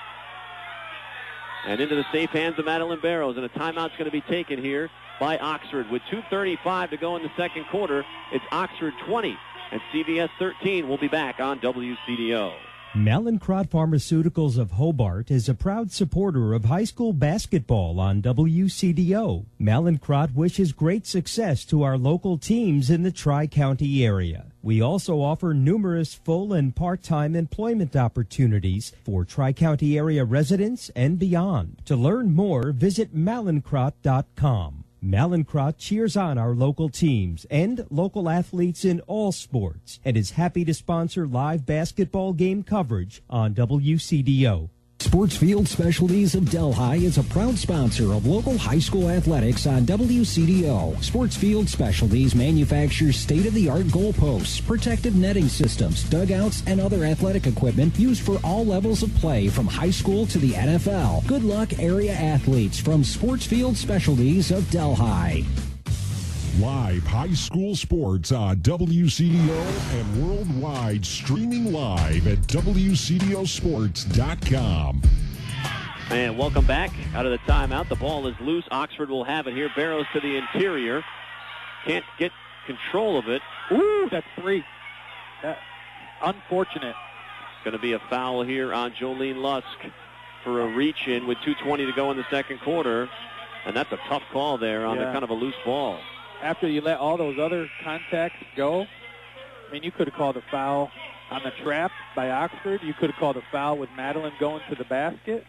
Speaker 3: And into the safe hands of Madeline Barrows, and a timeout's going to be taken here by Oxford. With two thirty-five to go in the second quarter, it's Oxford twenty and C V S thirteen. We'll be back on W C D O.
Speaker 9: Mallinckrodt Pharmaceuticals of Hobart is a proud supporter of high school basketball on W C D O. Mallinckrodt wishes great success to our local teams in the Tri-County area. We also offer numerous full and part-time employment opportunities for Tri-County area residents and beyond. To learn more, visit mallinckrodt dot com. Mallinckrodt cheers on our local teams and local athletes in all sports and is happy to sponsor live basketball game coverage on W C D O.
Speaker 2: Sportsfield Specialties of Delhi is a proud sponsor of local high school athletics on W C D O. Sportsfield Specialties manufactures state-of-the-art goalposts, protective netting systems, dugouts, and other athletic equipment used for all levels of play from high school to the N F L. Good luck, area athletes from Sportsfield Specialties of Delhi.
Speaker 8: Live high school sports on W C D O and worldwide, streaming live at W C D O sports dot com.
Speaker 3: And welcome back out of the timeout. The ball is loose. Oxford will have it here. Barrows to the interior. Can't get control of it.
Speaker 4: Ooh, that's three. That, unfortunate.
Speaker 3: Going to be a foul here on Jolene Lusk for a reach-in with two twenty to go in the second quarter. And that's a tough call there on
Speaker 4: yeah.
Speaker 3: the kind of a loose ball.
Speaker 4: After you let all those other contacts go, I mean, you could have called a foul on the trap by Oxford. You could have called a foul with Madeline going to the basket.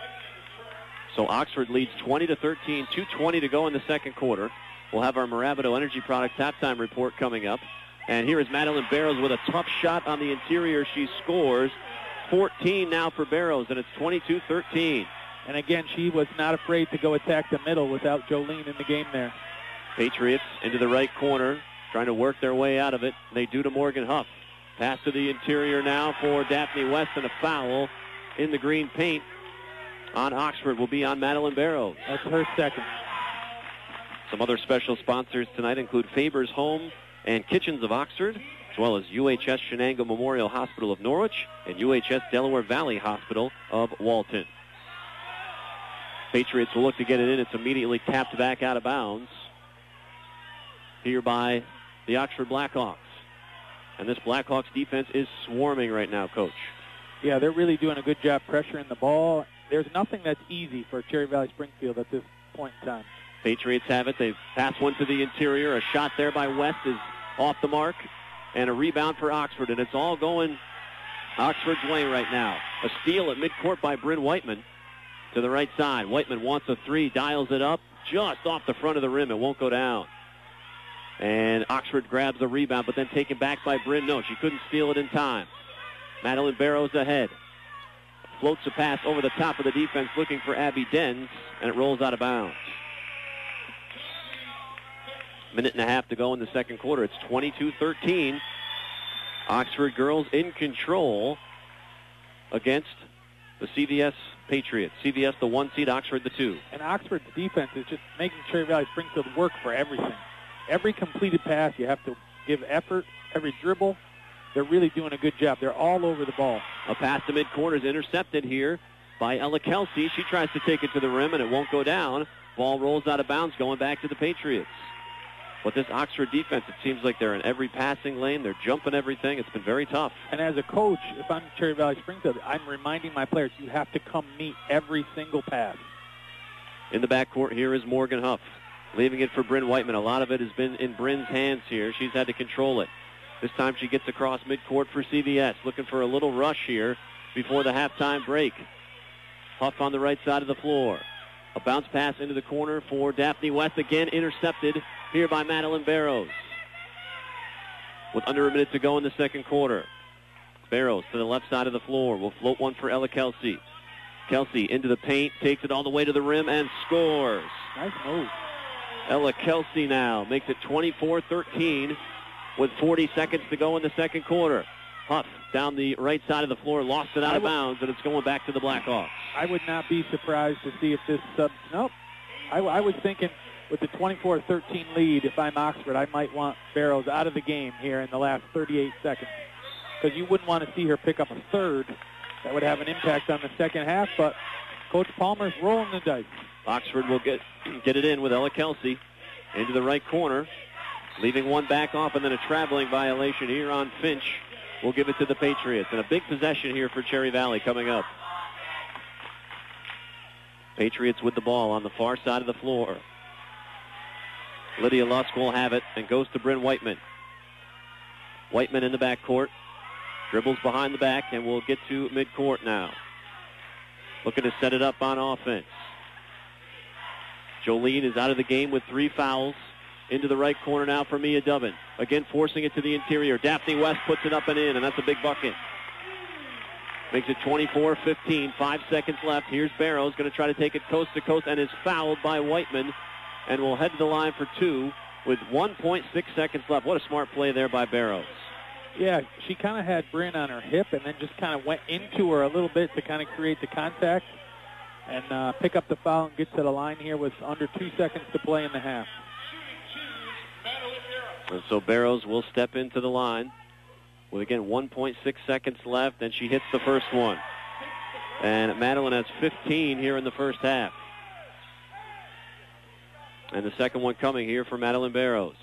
Speaker 3: So Oxford leads twenty to thirteen, two twenty to go in the second quarter. We'll have our Moravito Energy Products halftime report coming up. And here is Madeline Barrows with a tough shot on the interior. She scores fourteen now for Barrows, and it's twenty-two thirteen.
Speaker 4: And again, she was not afraid to go attack the middle without Jolene in the game there.
Speaker 3: Patriots into the right corner, trying to work their way out of it. They do to Morgan Huff. Pass to the interior now for Daphne West, and a foul in the green paint on Oxford will be on Madeline Barrows.
Speaker 4: That's her second.
Speaker 3: Some other special sponsors tonight include Faber's Home and Kitchens of Oxford, as well as U H S Shenango Memorial Hospital of Norwich and U H S Delaware Valley Hospital of Walton. Patriots will look to get it in. It's immediately tapped back out of bounds here by the Oxford Blackhawks. And this Blackhawks defense is swarming right now, Coach.
Speaker 4: Yeah, they're really doing a good job pressuring the ball. There's nothing that's easy for Cherry Valley Springfield at this point in time.
Speaker 3: Patriots have it. They've passed one to the interior. A shot there by West is off the mark. And a rebound for Oxford. And it's all going Oxford's way right now. A steal at midcourt by Bryn Whiteman to the right side. Whiteman wants a three, dials it up just off the front of the rim. It won't go down. And Oxford grabs the rebound, but then taken back by Bryn. No, she couldn't steal it in time. Madeline Barrows ahead. Floats a pass over the top of the defense looking for Abby Denz, and it rolls out of bounds. Minute and a half to go in the second quarter. It's twenty-two thirteen. Oxford girls in control against the C V S Patriots. C V S the one seed, Oxford the two.
Speaker 4: And Oxford's defense is just making Cherry Valley Springfield work for everything. Every completed pass, you have to give effort. Every dribble, they're really doing a good job. They're all over the ball.
Speaker 3: A pass to midcourt is intercepted here by Ella Kelsey. She tries to take it to the rim, and it won't go down. Ball rolls out of bounds, going back to the Patriots. But this Oxford defense, it seems like they're in every passing lane. They're jumping everything. It's been very tough.
Speaker 4: And as a coach, if I'm Cherry Valley Springfield, I'm reminding my players, you have to come meet every single pass.
Speaker 3: In the backcourt here is Morgan Huff, leaving it for Bryn Whiteman. A lot of it has been in Bryn's hands here. She's had to control it. This time she gets across midcourt for C V S, looking for a little rush here before the halftime break. Huff on the right side of the floor. A bounce pass into the corner for Daphne West, again intercepted here by Madeline Barrows. With under a minute to go in the second quarter. Barrows to the left side of the floor will float one for Ella Kelsey. Kelsey into the paint, takes it all the way to the rim, and scores.
Speaker 4: Nice move.
Speaker 3: Ella Kelsey now makes it twenty-four thirteen with forty seconds to go in the second quarter. Huff down the right side of the floor, lost it out of bounds, and it's going back to the Blackhawks.
Speaker 4: I would not be surprised to see if this sub... Nope. I, I was thinking with the twenty-four thirteen lead, if I'm Oxford, I might want Barrows out of the game here in the last thirty-eight seconds. Because you wouldn't want to see her pick up a third. That would have an impact on the second half, but Coach Palmer's rolling the dice.
Speaker 3: Oxford will get, get it in with Ella Kelsey into the right corner, leaving one back off, and then a traveling violation here on Finch. We'll give it to the Patriots. And a big possession here for Cherry Valley coming up. Patriots with the ball on the far side of the floor. Lydia Lusk will have it and goes to Bryn Whiteman. Whiteman in the backcourt. Dribbles behind the back and will get to midcourt now. Looking to set it up on offense. Jolene is out of the game with three fouls. Into the right corner now for Mia Dubbin. Again, forcing it to the interior. Daphne West puts it up and in, and that's a big bucket. Makes it twenty-four fifteen. Five seconds left. Here's Barrows going to try to take it coast to coast and is fouled by Whiteman and will head to the line for two with one point six seconds left. What a smart play there by Barrows.
Speaker 4: Yeah, she kind of had Bryn on her hip and then just kind of went into her a little bit to kind of create the contact and uh, pick up the foul and get to the line here with under two seconds to play in the half.
Speaker 3: And so Barrows will step into the line with, again, one point six seconds left, and she hits the first one. And Madeline has fifteen here in the first half. And the second one coming here for Madeline Barrows.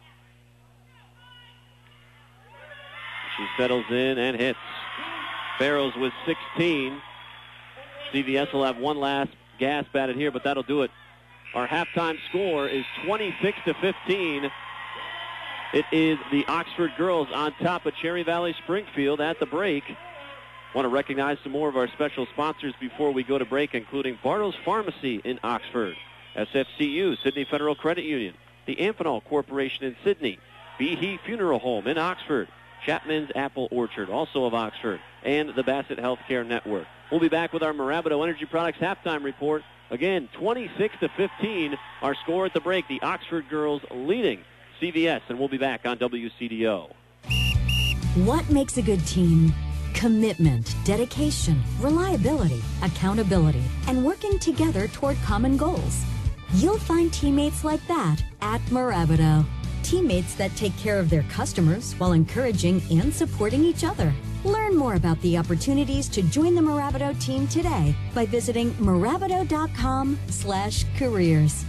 Speaker 3: She settles in and hits. Barrows with sixteen. C V S will have one last gasp at it here, but that'll do it. Our halftime score is twenty-six to fifteen. It is the Oxford girls on top of Cherry Valley Springfield at the break. Want to recognize some more of our special sponsors before we go to break, including Bartles Pharmacy in Oxford, S F C U, Sydney Federal Credit Union, the Amphenol Corporation in Sydney, Behe Funeral Home in Oxford, Chapman's Apple Orchard, also of Oxford, and the Bassett Healthcare Network. We'll be back with our Marabito Energy Products halftime report. Again, twenty-six to fifteen, our score at the break. The Oxford girls leading C V S, and we'll be back on W C D O.
Speaker 15: What makes a good team? Commitment, dedication, reliability, accountability, and working together toward common goals. You'll find teammates like that at Marabito. Teammates that take care of their customers while encouraging and supporting each other. Learn more about the opportunities to join the Marabito team today by visiting marabito.com slash careers.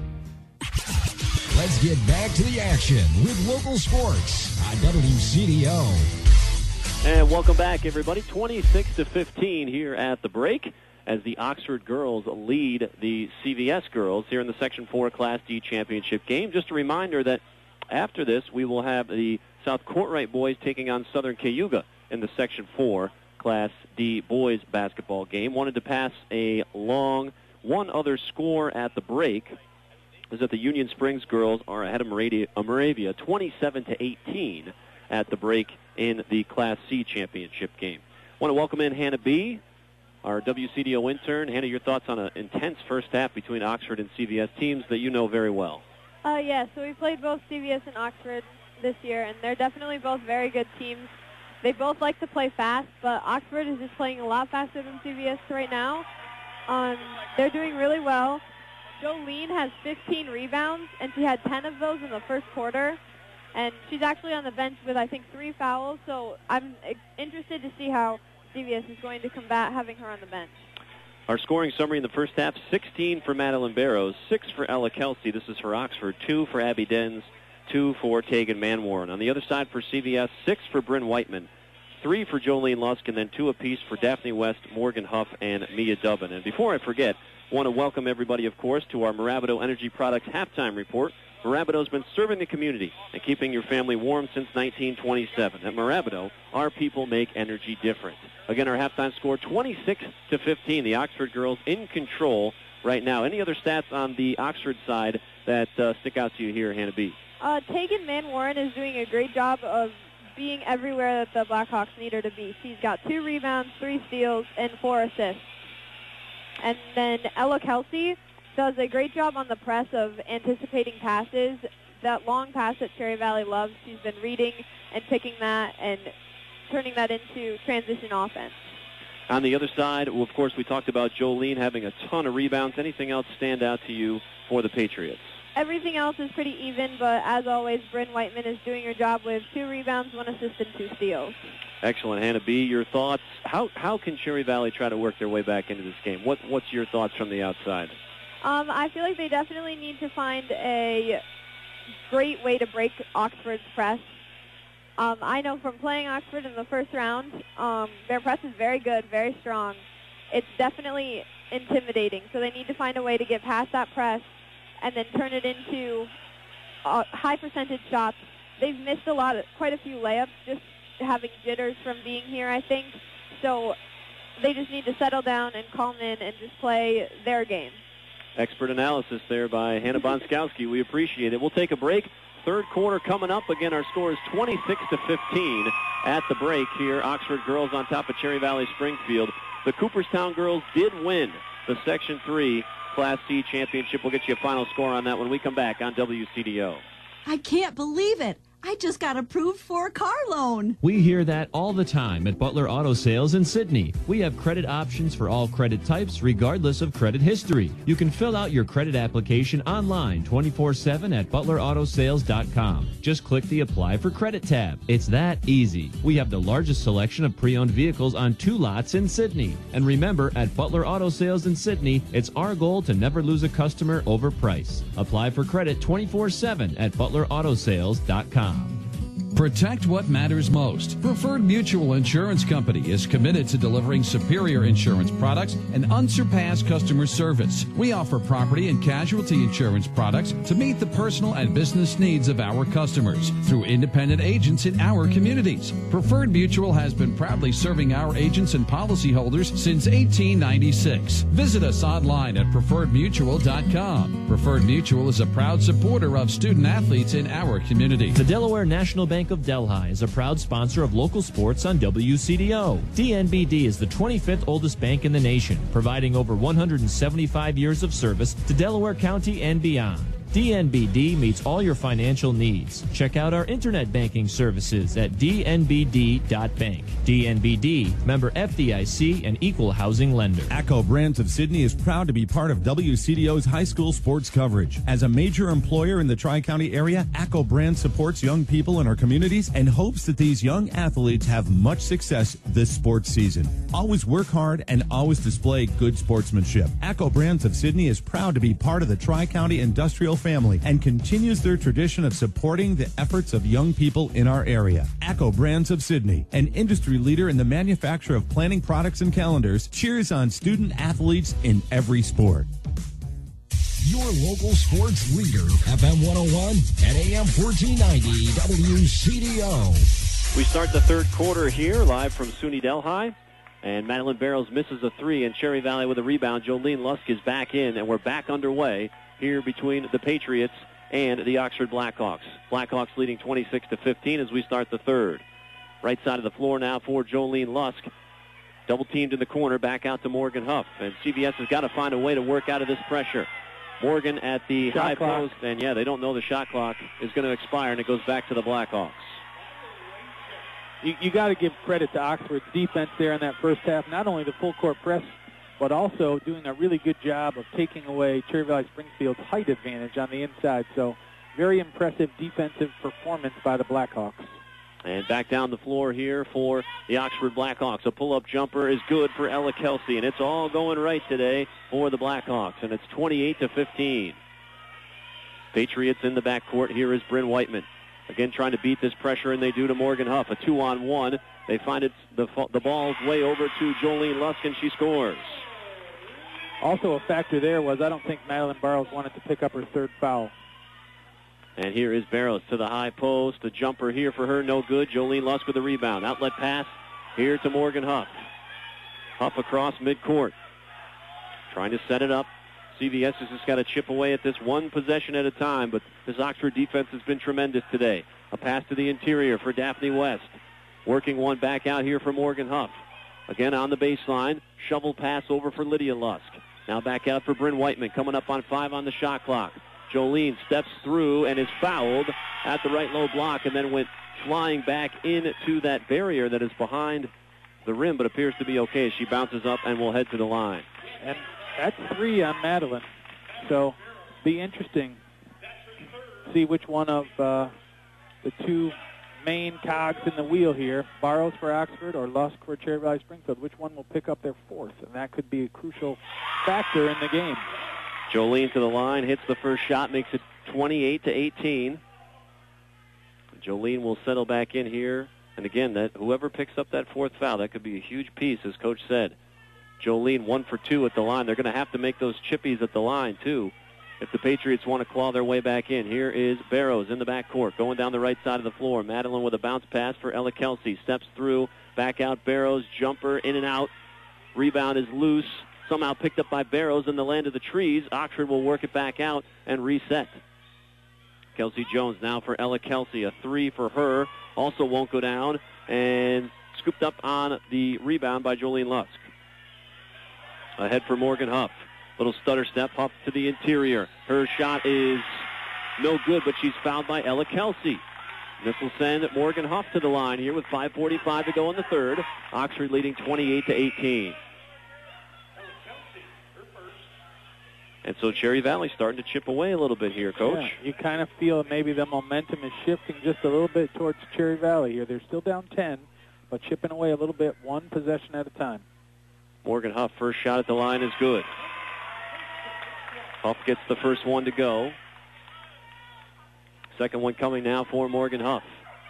Speaker 16: Let's get back to the action with local sports on W C D O.
Speaker 3: And welcome back, everybody. twenty-six to fifteen here at the break as the Oxford girls lead the C V S girls here in the Section four Class D championship game. Just a reminder that after this, we will have the South Courtright boys taking on Southern Cayuga in the Section four Class D boys basketball game. Wanted to pass a long one other score at the break is that the Union Springs girls are ahead of Moravia, Moravia twenty-seven to eighteen at the break in the Class C championship game. Want to welcome in Hannah B., our W C D O intern. Hannah, your thoughts on an intense first half between Oxford and C V S teams that you know very well.
Speaker 17: Uh, yeah, so we played both C V S and Oxford this year, and they're definitely both very good teams. They both like to play fast, but Oxford is just playing a lot faster than C V S right now. Um, they're doing really well. Jolene has fifteen rebounds, and she had ten of those in the first quarter. And she's actually on the bench with, I think, three fouls. So I'm ex- interested to see how C V S is going to combat having her on the bench.
Speaker 3: Our scoring summary in the first half, sixteen for Madeline Barrows, six for Ella Kelsey. This is for Oxford, two for Abby Dens, two for Tegan Manwarren. On the other side for C V S, six for Bryn Whiteman, three for Jolene Lusk, and then two apiece for Daphne West, Morgan Huff, and Mia Dubbin. And before I forget, I want to welcome everybody, of course, to our Marabito Energy Products halftime report. Marabito's been serving the community and keeping your family warm since nineteen twenty-seven. At Marabito, our people make energy different. Again, our halftime score, twenty-six to fifteen. The Oxford girls in control right now. Any other stats on the Oxford side that uh, stick out to you here, Hannah B?
Speaker 17: Uh, Tegan Manwarren is doing a great job of being everywhere that the Blackhawks need her to be. She's got two rebounds, three steals, and four assists. And then Ella Kelsey does a great job on the press of anticipating passes. That long pass that Cherry Valley loves, she's been reading and picking that and turning that into transition offense.
Speaker 3: On the other side, well, of course, we talked about Jolene having a ton of rebounds. Anything else stand out to you for the Patriots?
Speaker 17: Everything else is pretty even, but as always, Bryn Whiteman is doing her job with two rebounds, one assist, and two steals.
Speaker 3: Excellent. Hannah B., your thoughts? How how can Cherry Valley try to work their way back into this game? What What's your thoughts from the outside?
Speaker 17: Um, I feel like they definitely need to find a great way to break Oxford's press. Um, I know from playing Oxford in the first round, um, their press is very good, very strong. It's definitely intimidating, so they need to find a way to get past that press and then turn it into uh, high percentage shots. They've missed a lot, of, quite a few layups, just having jitters from being here, I think. So they just need to settle down and calm in and just play their game.
Speaker 3: Expert analysis there by Hannah Bonskowski. We appreciate it. We'll take a break. Third quarter coming up. Again, our score is twenty-six to fifteen at the break here. Oxford girls on top of Cherry Valley Springfield. The Cooperstown girls did win the Section three Class C championship. We'll get you a final score on that when we come back on W C D O.
Speaker 5: I can't believe it. I just got approved for a car loan.
Speaker 6: We hear that all the time at Butler Auto Sales in Sydney. We have credit options for all credit types, regardless of credit history. You can fill out your credit application online twenty-four seven at butler auto sales dot com. Just click the Apply for Credit tab. It's that easy. We have the largest selection of pre-owned vehicles on two lots in Sydney. And remember, at Butler Auto Sales in Sydney, it's our goal to never lose a customer over price. Apply for credit twenty-four seven at butler auto sales dot com.
Speaker 18: Protect what matters most. Preferred Mutual Insurance Company is committed to delivering superior insurance products and unsurpassed customer service. We offer property and casualty insurance products to meet the personal and business needs of our customers through independent agents in our communities. Preferred Mutual has been proudly serving our agents and policyholders since eighteen ninety-six. Visit us online at preferred mutual dot com. Preferred Mutual is a proud supporter of student athletes in our community.
Speaker 6: The Delaware National Bank of Delhi is a proud sponsor of local sports on W C D O. D N B D is the twenty-fifth oldest bank in the nation, providing over one hundred seventy-five years of service to Delaware County and beyond. D N B D meets all your financial needs. Check out our internet banking services at d n b d dot bank. D N B D, member F D I C and equal housing lender.
Speaker 19: ACCO Brands of Sydney is proud to be part of W C D O's high school sports coverage. As a major employer in the Tri-County area, ACCO Brands supports young people in our communities and hopes that these young athletes have much success this sports season. Always work hard and always display good sportsmanship. ACCO Brands of Sydney is proud to be part of the Tri-County industrial family and continues their tradition of supporting the efforts of young people in our area. ACCO Brands of Sydney, an industry leader in the manufacture of planning products and calendars, cheers on student athletes in every sport.
Speaker 16: Your local sports leader, F M one oh one and A M fourteen ninety W C D O.
Speaker 3: We start the third quarter here, live from SUNY Delhi. And Madeline Barrows misses a three, and Cherry Valley with a rebound. Jolene Lusk is back in, and we're back underway here between the Patriots and the Oxford Blackhawks. Blackhawks leading twenty-six to fifteen as we start the third. Right side of the floor now for Jolene Lusk. Double teamed in the corner, back out to Morgan Huff. And C V S has got to find a way to work out of this pressure. Morgan at the
Speaker 4: Shot
Speaker 3: high
Speaker 4: clock.
Speaker 3: post, and yeah, they don't know the shot clock is going to expire, and it goes back to the Blackhawks.
Speaker 4: You, you got to give credit to Oxford's defense there in that first half. Not only the full court press but also doing a really good job of taking away Cherry Valley Springfield's height advantage on the inside. So very impressive defensive performance by the Blackhawks.
Speaker 3: And back down the floor here for the Oxford Blackhawks. A pull-up jumper is good for Ella Kelsey, and it's all going right today for the Blackhawks, and it's twenty-eight to fifteen. Patriots in the backcourt. Here is Bryn Whiteman. Again, trying to beat this pressure, and they do to Morgan Huff. A two-on-one. They find it's the, the ball's way over to Jolene Lusk, and she scores.
Speaker 4: Also a factor there was I don't think Madeline Barrows wanted to pick up her third foul.
Speaker 3: And here is Barrows to the high post. A jumper here for her, no good. Jolene Lusk with a rebound. Outlet pass here to Morgan Huff. Huff across midcourt. Trying to set it up. C V S has just got to chip away at this one possession at a time, but this Oxford defense has been tremendous today. A pass to the interior for Daphne West. Working one back out here for Morgan Huff. Again on the baseline. Shovel pass over for Lydia Lusk. Now back out for Bryn Whiteman, coming up on five on the shot clock. Jolene steps through and is fouled at the right low block and then went flying back into that barrier that is behind the rim, but appears to be okay. She bounces up and will head to the line.
Speaker 4: And that's three on Madeline. So be interesting. See which one of uh, the two main cogs in the wheel here, Barrows for Oxford or Lusk for Cherry Valley Springfield, which one will pick up their fourth? And that could be a crucial factor in the game.
Speaker 3: Jolene to the line, hits the first shot, makes it twenty-eight to eighteen. Jolene will settle back in here. And again, that whoever picks up that fourth foul, that could be a huge piece, as Coach said. Jolene one for two at the line. They're going to have to make those chippies at the line, too, if the Patriots want to claw their way back in. Here is Barrows in the backcourt, going down the right side of the floor. Madeline with a bounce pass for Ella Kelsey. Steps through, back out Barrows, jumper, in and out. Rebound is loose. Somehow picked up by Barrows in the land of the trees. Oxford will work it back out and reset. Kelsey Jones now for Ella Kelsey. A three for her. Also won't go down. And scooped up on the rebound by Jolene Lusk. Ahead for Morgan Huff. Little stutter step. Huff to the interior. Her shot is no good, but she's fouled by Ella Kelsey. This will send Morgan Huff to the line here with five forty-five to go in the third. Oxford leading twenty-eight to eighteen. And so Cherry Valley starting to chip away a little bit here, Coach.
Speaker 4: Yeah, you kind of feel maybe the momentum is shifting just a little bit towards Cherry Valley here. They're still down ten, but chipping away a little bit, one possession at a time.
Speaker 3: Morgan Huff, first shot at the line is good. Huff gets the first one to go. Second one coming now for Morgan Huff.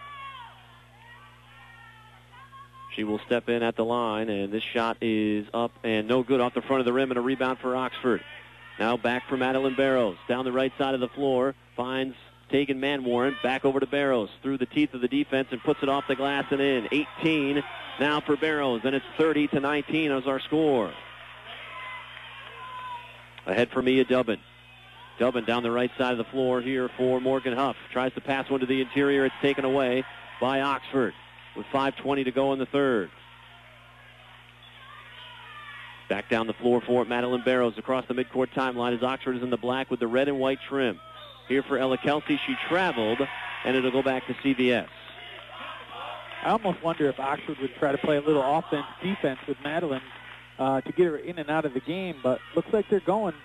Speaker 3: She will step in at the line, and this shot is up and no good off the front of the rim, and a rebound for Oxford. Now back for Madeline Barrows. Down the right side of the floor. Finds Tegan Manwarren. Back over to Barrows. Through the teeth of the defense and puts it off the glass and in. eighteen now for Barrows. And it's thirty to nineteen as our score. Ahead for Mia Dubbin. Dubbin down the right side of the floor here for Morgan Huff. Tries to pass one to the interior. It's taken away by Oxford with five twenty to go in the third. Back down the floor for Madeline Barrows across the midcourt timeline as Oxford is in the black with the red and white trim. Here for Ella Kelsey. She traveled, and it'll go back to C V S.
Speaker 4: I almost wonder if Oxford would try to play a little offense, defense with Madeline uh, to get her in and out of the game, but looks like they're going.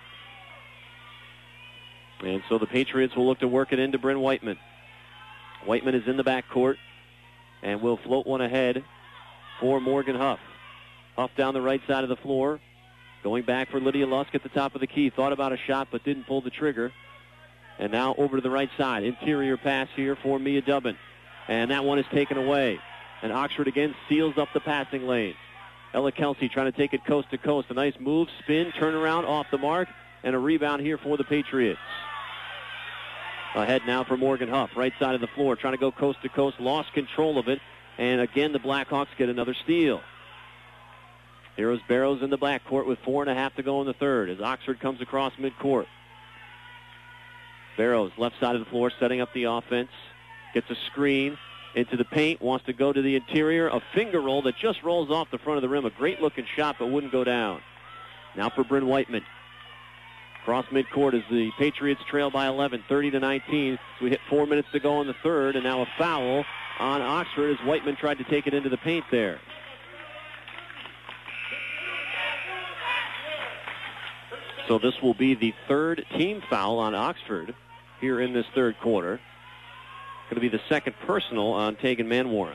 Speaker 3: And so the Patriots will look to work it into Bryn Whiteman. Whiteman is in the backcourt and will float one ahead for Morgan Huff. Huff down the right side of the floor. Going back for Lydia Lusk at the top of the key. Thought about a shot but didn't pull the trigger. And now over to the right side. Interior pass here for Mia Dubbin. And that one is taken away. And Oxford again seals up the passing lane. Ella Kelsey trying to take it coast to coast. A nice move, spin, turnaround off the mark. And a rebound here for the Patriots. Ahead now for Morgan Huff. Right side of the floor. Trying to go coast to coast. Lost control of it. And again the Blackhawks get another steal. Here's Barrows in the backcourt with four and a half to go in the third as Oxford comes across midcourt. Barrows, left side of the floor, setting up the offense. Gets a screen into the paint, wants to go to the interior. A finger roll that just rolls off the front of the rim. A great-looking shot, but wouldn't go down. Now for Bryn Whiteman. Cross midcourt as the Patriots trail by eleven, thirty to nineteen. So we hit four minutes to go in the third, and now a foul on Oxford as Whiteman tried to take it into the paint there. So this will be the third team foul on Oxford here in this third quarter. Going to be the second personal on Tegan Manwaring.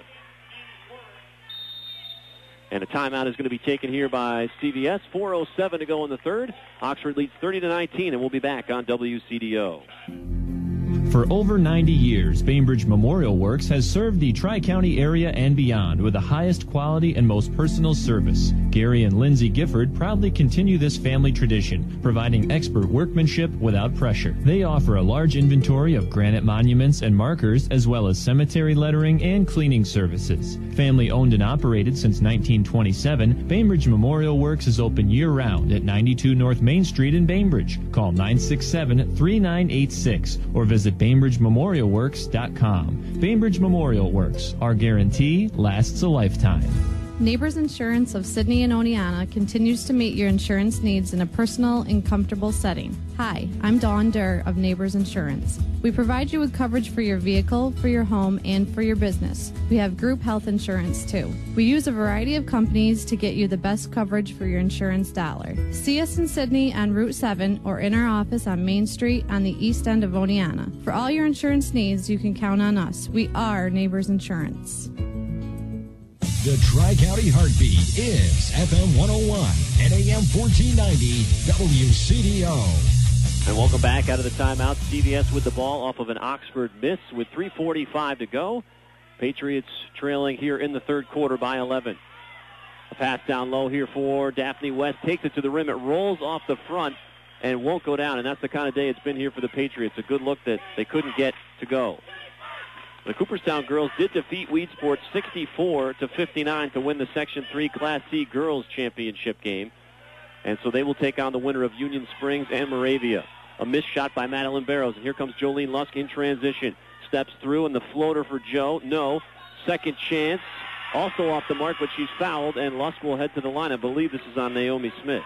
Speaker 3: And a timeout is going to be taken here by C V S. four oh seven to go in the third. Oxford leads thirty to nineteen, and we'll be back on W C D O.
Speaker 6: For over ninety years, Bainbridge Memorial Works has served the Tri-County area and beyond with the highest quality and most personal service. Gary and Lindsay Gifford proudly continue this family tradition, providing expert workmanship without pressure. They offer a large inventory of granite monuments and markers, as well as cemetery lettering and cleaning services. Family owned and operated since nineteen twenty-seven, Bainbridge Memorial Works is open year-round at ninety-two North Main Street in Bainbridge. Call nine six seven, three nine eight six or visit Bainbridge Memorial Works dot com. Bainbridge Memorial Works, our guarantee lasts a lifetime.
Speaker 20: Neighbors Insurance of Sydney and Oneonta continues to meet your insurance needs in a personal and comfortable setting. Hi, I'm Dawn Durr of Neighbors Insurance. We provide you with coverage for your vehicle, for your home, and for your business. We have group health insurance too. We use a variety of companies to get you the best coverage for your insurance dollar. See us in Sydney on Route seven or in our office on Main Street on the east end of Oneonta. For all your insurance needs, you can count on us. We are Neighbors Insurance.
Speaker 16: The Tri-County Heartbeat is F M one oh one and A M fourteen ninety W C D O.
Speaker 3: And welcome back out of the timeout. C V S with the ball off of an Oxford miss with three forty-five to go. Patriots trailing here in the third quarter by eleven. A pass down low here for Daphne West. Takes it to the rim. It rolls off the front and won't go down. And that's the kind of day it's been here for the Patriots. A good look that they couldn't get to go. The Cooperstown girls did defeat Weedsport sixty-four to fifty-nine to win the Section three Class C Girls Championship game. And so they will take on the winner of Union Springs and Moravia. A missed shot by Madeline Barrows. And here comes Jolene Lusk in transition. Steps through, and the floater for Joe. No. Second chance. Also off the mark, but she's fouled, and Lusk will head to the line. I believe this is on Naomi Smith.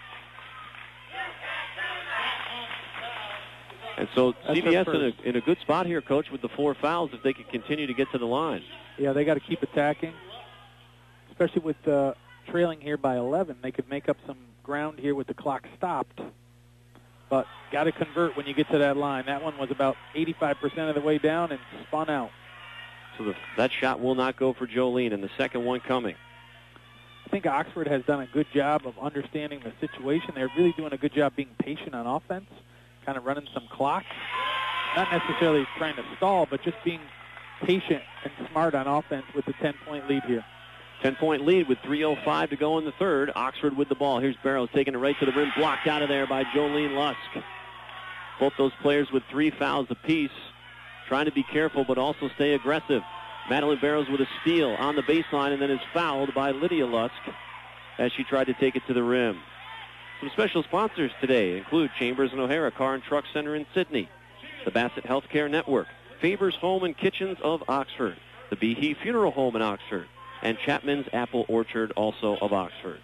Speaker 3: And so
Speaker 4: That's
Speaker 3: C V S in
Speaker 4: first.
Speaker 3: a, in a good spot here, Coach, with the four fouls if they can continue to get to the line.
Speaker 4: Yeah, they got to keep attacking, especially with uh, trailing here by eleven. They could make up some ground here with the clock stopped, but got to convert when you get to that line. That one was about eighty-five percent of the way down and spun out.
Speaker 3: So the, that shot will not go for Jolene, and the second one coming.
Speaker 4: I think Oxford has done a good job of understanding the situation. They're really doing a good job being patient on offense, kind of running some clock. Not necessarily trying to stall, but just being patient and smart on offense with the ten-point lead here.
Speaker 3: ten-point lead with three oh five to go in the third. Oxford with the ball. Here's Barrows taking it right to the rim. Blocked out of there by Jolene Lusk. Both those players with three fouls apiece. Trying to be careful, but also stay aggressive. Madeline Barrows with a steal on the baseline and then is fouled by Lydia Lusk as she tried to take it to the rim. Some special sponsors today include Chambers and O'Hara Car and Truck Center in Sydney, the Bassett Healthcare Network, Faber's Home and Kitchens of Oxford, the Behe Funeral Home in Oxford, and Chapman's Apple Orchard, also of Oxford.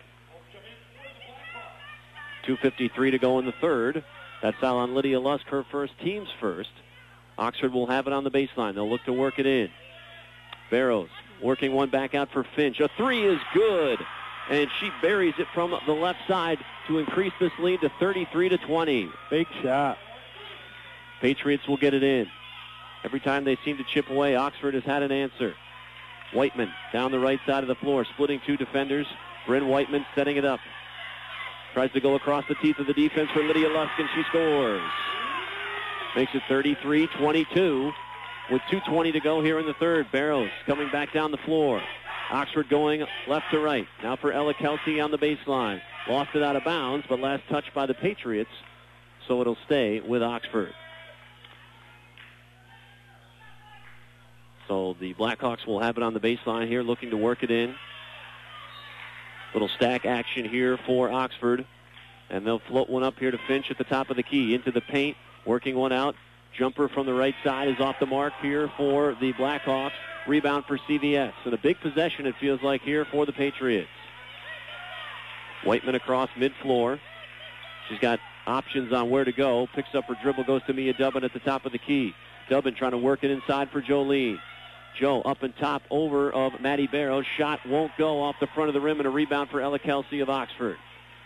Speaker 3: two fifty-three to go in the third. That's foul on Lydia Lusk, her first, team's first. Oxford will have it on the baseline. They'll look to work it in. Barrows working one back out for Finch. A three is good, and she buries it from the left side to increase this lead to thirty-three to twenty.
Speaker 4: Big shot.
Speaker 3: Patriots will get it in. Every time they seem to chip away, Oxford has had an answer. Whiteman down the right side of the floor, splitting two defenders. Bryn Whiteman setting it up. Tries to go across the teeth of the defense for Lydia Lusk, and she scores. Makes it thirty-three twenty-two with two twenty to go here in the third. Barrows coming back down the floor. Oxford going left to right. Now for Ella Kelsey on the baseline. Lost it out of bounds, but last touch by the Patriots, so it'll stay with Oxford. So the Blackhawks will have it on the baseline here, looking to work it in. Little stack action here for Oxford. And they'll float one up here to Finch at the top of the key. Into the paint, working one out. Jumper from the right side is off the mark here for the Blackhawks. Rebound for C V S. And a big possession, it feels like, here for the Patriots. Whiteman across mid-floor. She's got options on where to go. Picks up her dribble, goes to Mia Dubbin at the top of the key. Dubbin trying to work it inside for Jolene. Joe up and top over of Maddie Barrows. Shot won't go off the front of the rim, and a rebound for Ella Kelsey of Oxford.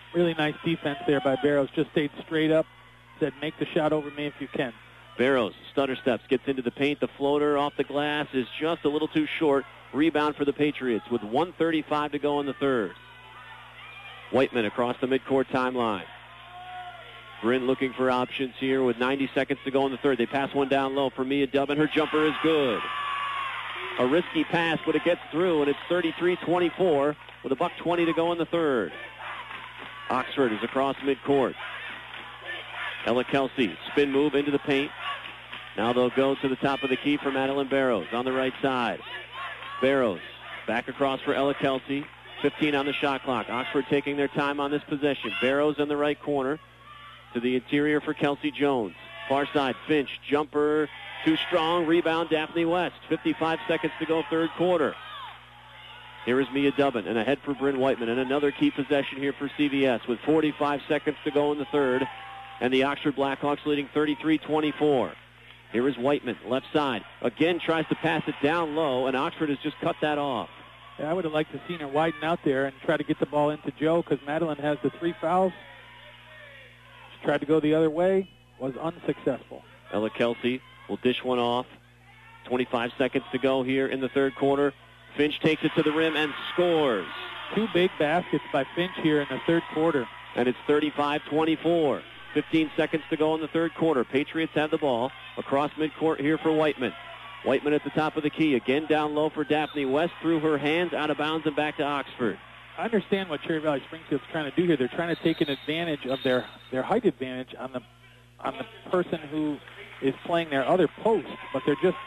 Speaker 4: really nice defense there by Barrows. Just stayed straight up, said, make the shot over me if you can.
Speaker 3: Barrows stutter steps, gets into the paint. The floater off the glass is just a little too short. Rebound for the Patriots with one thirty-five to go in the third. Whiteman across the midcourt timeline. Bryn looking for options here with ninety seconds to go in the third. They pass one down low for Mia Dubbin. Her jumper is good. A risky pass, but it gets through, and it's thirty-three twenty-four with a buck twenty to go in the third. Oxford is across midcourt. Ella Kelsey, spin move into the paint. Now they'll go to the top of the key for Madeline Barrows on the right side. Barrows back across for Ella Kelsey. fifteen on the shot clock. Oxford taking their time on this possession. Barrows in the right corner to the interior for Kelsey Jones. Far side, Finch, jumper, too strong. Rebound, Daphne West. fifty-five seconds to go, third quarter. Here is Mia Dubbin, and ahead for Bryn Whiteman, and another key possession here for C V S with forty-five seconds to go in the third, and the Oxford Blackhawks leading thirty-three twenty-four. Here is Whiteman, left side. Again tries to pass it down low, and Oxford has just cut that off.
Speaker 4: Yeah, I would have liked to seen her widen out there and try to get the ball into Joe because Madeline has the three fouls. She tried to go the other way, was unsuccessful.
Speaker 3: Ella Kelsey will dish one off. twenty-five seconds to go here in the third quarter. Finch takes it to the rim and scores.
Speaker 4: Two big baskets by Finch here in the third quarter.
Speaker 3: And it's thirty-five twenty-four. fifteen seconds to go in the third quarter. Patriots have the ball across midcourt here for Whiteman. Whiteman at the top of the key. Again down low for Daphne West. Through her hands, out of bounds, and back to Oxford.
Speaker 4: I understand what Cherry Valley Springfield's trying to do here. They're trying to take an advantage of their, their height advantage on the on the person who is playing their other post, but they're just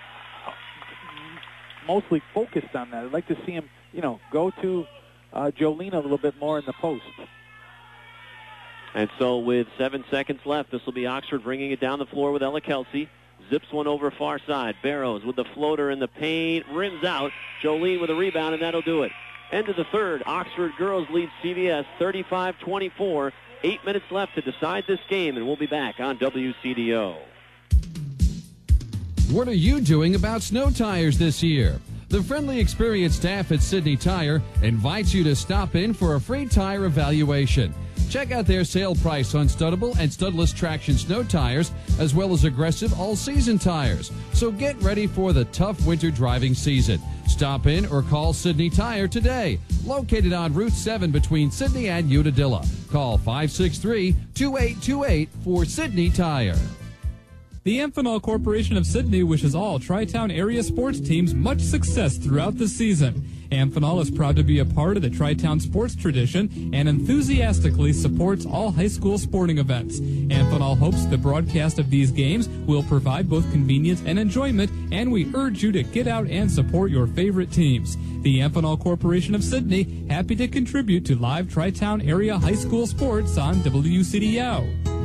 Speaker 4: mostly focused on that. I'd like to see him, you know, go to uh, Jolene a little bit more in the post.
Speaker 3: And so with seven seconds left, this will be Oxford bringing it down the floor with Ella Kelsey. Zips one over far side. Barrows with the floater in the paint. Rims out. Jolene with a rebound, and that'll do it. End of the third. Oxford girls lead C V S thirty-five twenty-four. Eight minutes left to decide this game, and we'll be back on W C D O.
Speaker 18: What are you doing about snow tires this year? The friendly, experienced staff at Sydney Tire invites you to stop in for a free tire evaluation. Check out their sale price on studdable and studless traction snow tires, as well as aggressive all-season tires. So get ready for the tough winter driving season. Stop in or call Sydney Tire today. Located on Route seven between Sydney and Unadilla. Call five six three, two eight two eight for Sydney Tire.
Speaker 7: The Amphenol Corporation of Sydney wishes all Tri-Town area sports teams much success throughout the season. Amphenol is proud to be a part of the Tri-Town sports tradition and enthusiastically supports all high school sporting events. Amphenol hopes the broadcast of these games will provide both convenience and enjoyment, and we urge you to get out and support your favorite teams. The Amphenol Corporation of Sydney, happy to contribute to live Tri-Town area high school sports on W C D O.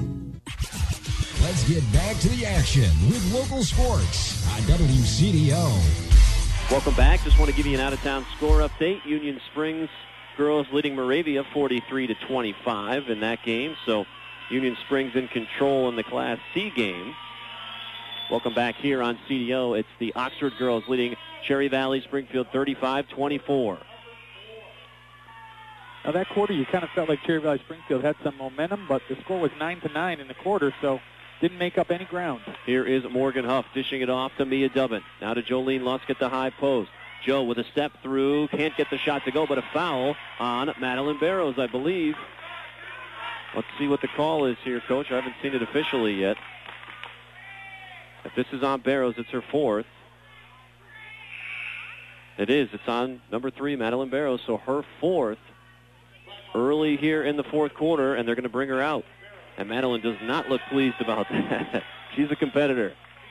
Speaker 16: Let's get back to the action with local sports on W C D O.
Speaker 3: Welcome back. Just want to give you an out-of-town score update. Union Springs girls leading Moravia forty-three to twenty-five in that game. So Union Springs in control in the Class C game. Welcome back here on C D O. It's the Oxford girls leading Cherry Valley Springfield thirty-five twenty-four.
Speaker 4: Now that quarter, you kind of felt like Cherry Valley Springfield had some momentum, but the score was nine to nine in the quarter, so didn't make up any ground.
Speaker 3: Here is Morgan Huff dishing it off to Mia Dubbin. Now to Jolene Lusk at the high post. Joe with a step through. Can't get the shot to go, but a foul on Madeline Barrows, I believe. Let's see what the call is here, Coach. I haven't seen it officially yet. If this is on Barrows, it's her fourth. It is. It's on number three, Madeline Barrows. So her fourth early here in the fourth quarter, and they're going to bring her out. And Madeline does not look pleased about that. She's a competitor.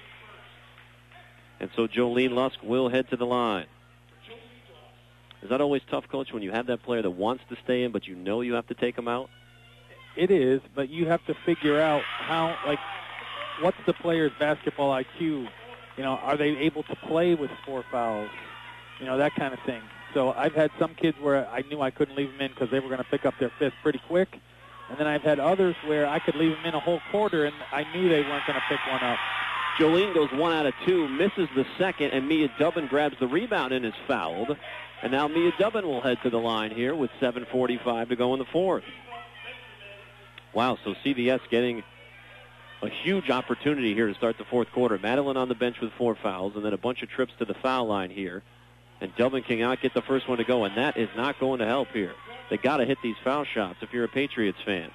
Speaker 3: And so Jolene Lusk will head to the line. Is that always tough, Coach, when you have that player that wants to stay in, but you know you have to take him out?
Speaker 4: It is, but you have to figure out how, like, what's the player's basketball I Q? You know, are they able to play with four fouls? You know, that kind of thing. So I've had some kids where I knew I couldn't leave them in because they were going to pick up their fifth pretty quick. And then I've had others where I could leave them in a whole quarter, and I knew they weren't going to pick one up.
Speaker 3: Jolene goes one out of two, misses the second, and Mia Dubbin grabs the rebound and is fouled. And now Mia Dubbin will head to the line here with seven forty-five to go in the fourth. Wow, so C V S getting a huge opportunity here to start the fourth quarter. Madeline on the bench with four fouls, and then a bunch of trips to the foul line here. And Dublin cannot get the first one to go, and that is not going to help here. They got to hit these foul shots if you're a Patriots fan.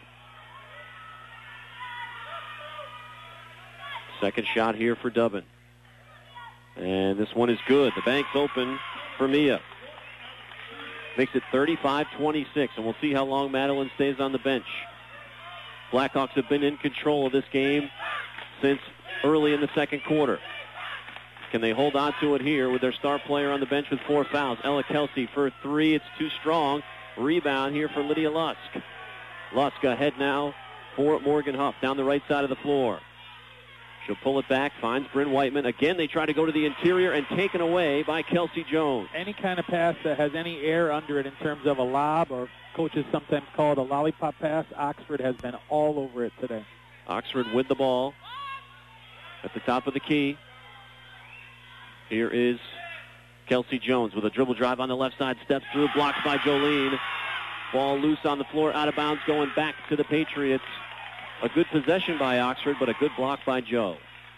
Speaker 3: Second shot here for Dublin. And this one is good. The bank's open for Mia. Makes it thirty-five twenty-six, and we'll see how long Madeline stays on the bench. Blackhawks have been in control of this game since early in the second quarter. Can they hold on to it here with their star player on the bench with four fouls? Ella Kelsey for three. It's too strong. Rebound here for Lydia Lusk. Lusk ahead now for Morgan Huff down the right side of the floor. She'll pull it back, finds Bryn Whiteman. Again, they try to go to the interior and taken away by Kelsey Jones.
Speaker 4: Any kind of pass that has any air under it in terms of a lob, or coaches sometimes call it a lollipop pass, Oxford has been all over it today.
Speaker 3: Oxford with the ball at the top of the key. Here is Kelsey Jones with a dribble drive on the left side, steps through, blocked by Jolene. Ball loose on the floor, out of bounds, going back to the Patriots. A good possession by Oxford, but a good block by Joe.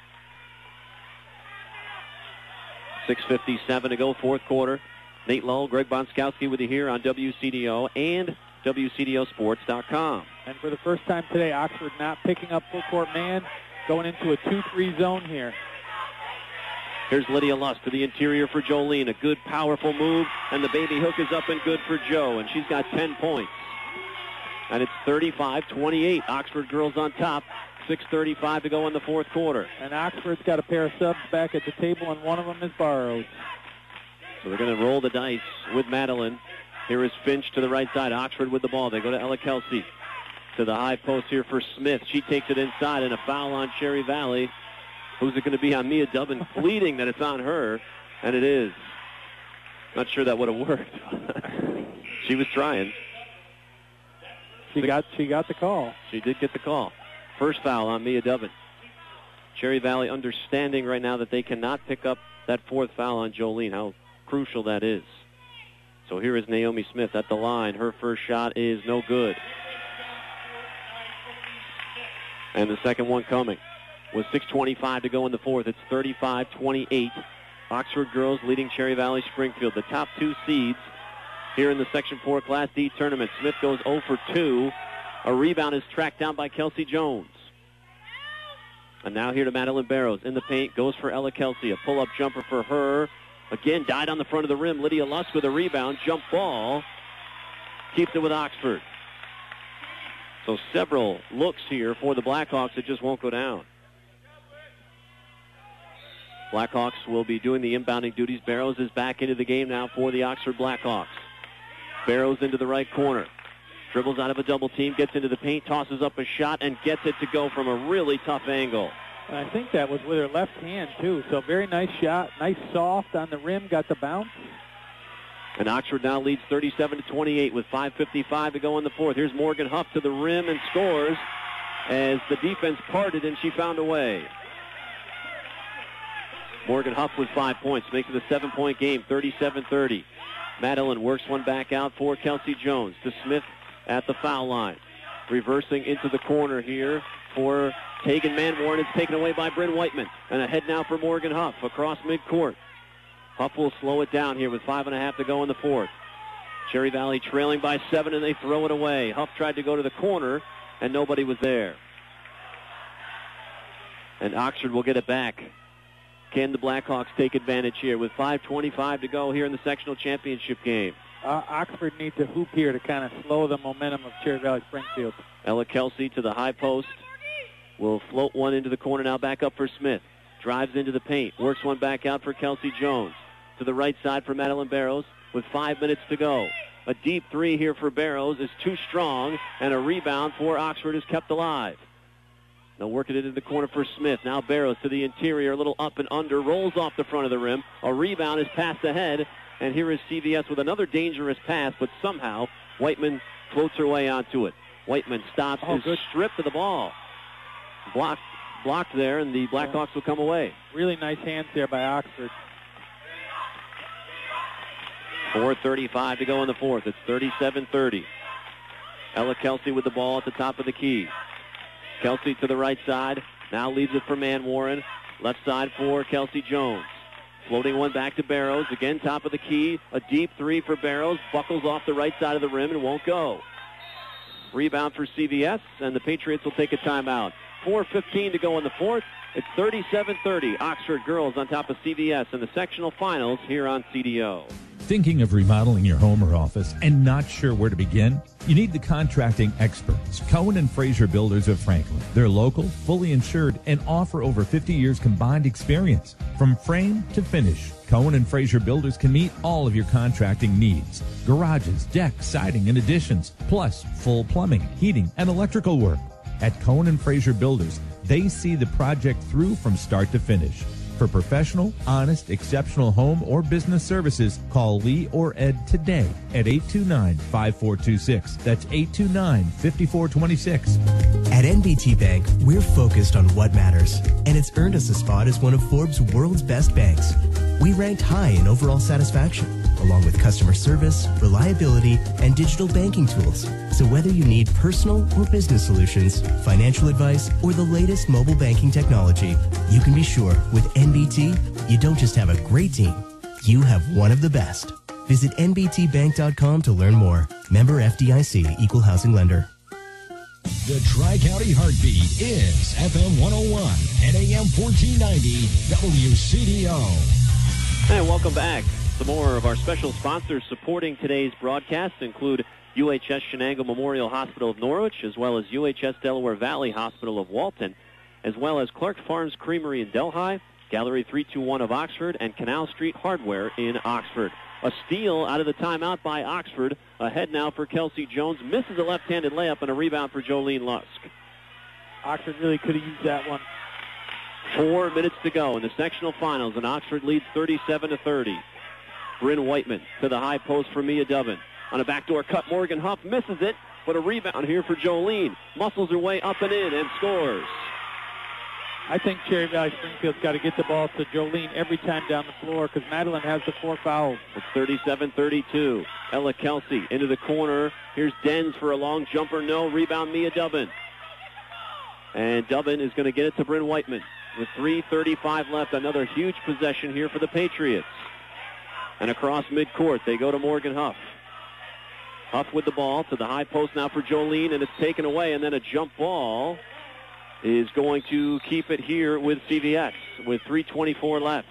Speaker 3: six fifty-seven to go, fourth quarter. Nate Lull, Greg Bonskowski with you here on W C D O and W C D O sports dot com.
Speaker 4: And for the first time today, Oxford not picking up full court man, going into a two three zone here.
Speaker 3: Here's Lydia Lusk to the interior for Jolene. A good, powerful move, and the baby hook is up and good for Joe, and she's got ten points. And it's thirty-five twenty-eight. Oxford girls on top. six thirty-five to go in the fourth quarter.
Speaker 4: And Oxford's got a pair of subs back at the table, and one of them is Barrows.
Speaker 3: So they're going to roll the dice with Madeline. Here is Finch to the right side. Oxford with the ball. They go to Ella Kelsey. To the high post here for Smith. She takes it inside, and a foul on Cherry Valley. Who's it going to be on Mia Dubbin? Pleading that it's on her, and it is. Not sure that would have worked. She was trying.
Speaker 4: She got she got the call.
Speaker 3: She did get the call. First foul on Mia Dubbin. Cherry Valley understanding right now that they cannot pick up that fourth foul on Jolene, how crucial that is. So here is Naomi Smith at the line. Her first shot is no good. And the second one coming. With six twenty-five to go in the fourth, it's thirty-five twenty-eight. Oxford girls leading Cherry Valley Springfield. The top two seeds here in the Section four Class D tournament. Smith goes zero for two. A rebound is tracked down by Kelsey Jones. And now here to Madeline Barrows in the paint. Goes for Ella Kelsey. A pull-up jumper for her. Again, died on the front of the rim. Lydia Lusk with a rebound. Jump ball. Keeps it with Oxford. So several looks here for the Blackhawks that just won't go down. Blackhawks will be doing the inbounding duties. Barrows is back into the game now for the Oxford Blackhawks. Barrows into the right corner. Dribbles out of a double team, gets into the paint, tosses up a shot, and gets it to go from a really tough angle.
Speaker 4: And I think that was with her left hand, too. So very nice shot. Nice soft on the rim, got the bounce.
Speaker 3: And Oxford now leads thirty-seven to twenty-eight with five fifty-five to go in the fourth. Here's Morgan Huff to the rim and scores as the defense parted and she found a way. Morgan Huff with five points, makes it a seven-point game, thirty-seven thirty. Madeline works one back out for Kelsey Jones to Smith at the foul line. Reversing into the corner here for Tegan Manwarren. It's taken away by Bryn Whiteman. And ahead now for Morgan Huff across midcourt. Huff will slow it down here with five and a half to go in the fourth. Cherry Valley trailing by seven, and they throw it away. Huff tried to go to the corner, and nobody was there. And Oxford will get it back. Can the Blackhawks take advantage here with five twenty-five to go here in the sectional championship game?
Speaker 4: Uh, Oxford needs a hoop here to kind of slow the momentum of Cherry Valley Springfield.
Speaker 3: Ella Kelsey to the high post. Will float one into the corner now, back up for Smith. Drives into the paint. Works one back out for Kelsey Jones. To the right side for Madeline Barrows with five minutes to go. A deep three here for Barrows is too strong, and a rebound for Oxford is kept alive. They'll work it into the corner for Smith. Now Barrows to the interior, a little up and under, rolls off the front of the rim. A rebound is passed ahead, and here is C V S with another dangerous pass, but somehow Whiteman floats her way onto it. Whiteman stops,
Speaker 4: oh,
Speaker 3: is
Speaker 4: good.
Speaker 3: stripped of the ball. Blocked, blocked there, and the Blackhawks will come away.
Speaker 4: Really nice hands there by Oxford.
Speaker 3: four thirty-five to go in the fourth. It's thirty-seven thirty. Ella Kelsey with the ball at the top of the key. Kelsey to the right side. Now leaves it for Man Warren. Left side for Kelsey Jones. Floating one back to Barrows. Again, top of the key. A deep three for Barrows. Buckles off the right side of the rim and won't go. Rebound for C V S, and the Patriots will take a timeout. four fifteen to go in the fourth. It's thirty-seven thirty. Oxford girls on top of C V S in the sectional finals here on C D O.
Speaker 21: Thinking of remodeling your home or office and not sure where to begin? You need the contracting experts, Cohen and Fraser Builders of Franklin. They're local, fully insured, and offer over fifty years combined experience. From frame to finish, Cohen and Fraser Builders can meet all of your contracting needs. Garages, decks, siding, and additions, plus full plumbing, heating, and electrical work. At Cohen and Fraser Builders, they see the project through from start to finish. For professional, honest, exceptional home or business services, call Lee or Ed today at eight two nine, five four two six. That's eight two nine, five four two six.
Speaker 22: At N B T Bank, we're focused on what matters, and it's earned us a spot as one of Forbes' world's best banks. We ranked high in overall satisfaction, along with customer service, reliability, and digital banking tools. So whether you need personal or business solutions, financial advice, or the latest mobile banking technology, you can be sure with N B T, you don't just have a great team, you have one of the best. Visit N B T bank dot com to learn more. Member F D I C, Equal Housing Lender.
Speaker 16: The Tri-County Heartbeat is F M one oh one and A M fourteen ninety W C D O.
Speaker 3: And welcome back. Some more of our special sponsors supporting today's broadcast include U H S Shenango Memorial Hospital of Norwich, as well as U H S Delaware Valley Hospital of Walton, as well as Clark Farms Creamery in Delhi, Gallery three two one of Oxford, and Canal Street Hardware in Oxford. A steal out of the timeout by Oxford. Ahead now for Kelsey Jones. Misses a left-handed layup and a rebound for Jolene Lusk.
Speaker 4: Oxford really could have used that one.
Speaker 3: Four minutes to go in the sectional finals, and Oxford leads thirty-seven to thirty. Bryn Whiteman to the high post for Mia Dubbin. On a backdoor cut, Morgan Huff misses it, but a rebound here for Jolene. Muscles her way up and in and scores.
Speaker 4: I think Cherry Valley Springfield's got to get the ball to Jolene every time down the floor because Madeline has the four fouls.
Speaker 3: It's thirty-seven thirty-two. Ella Kelsey into the corner. Here's Dens for a long jumper. No. Rebound, Mia Dubbin. And Dubbin is going to get it to Bryn Whiteman. With three thirty-five left, another huge possession here for the Patriots. And across midcourt, they go to Morgan Huff. Huff with the ball to the high post now for Jolene, and it's taken away, and then a jump ball is going to keep it here with C V S with three twenty-four left.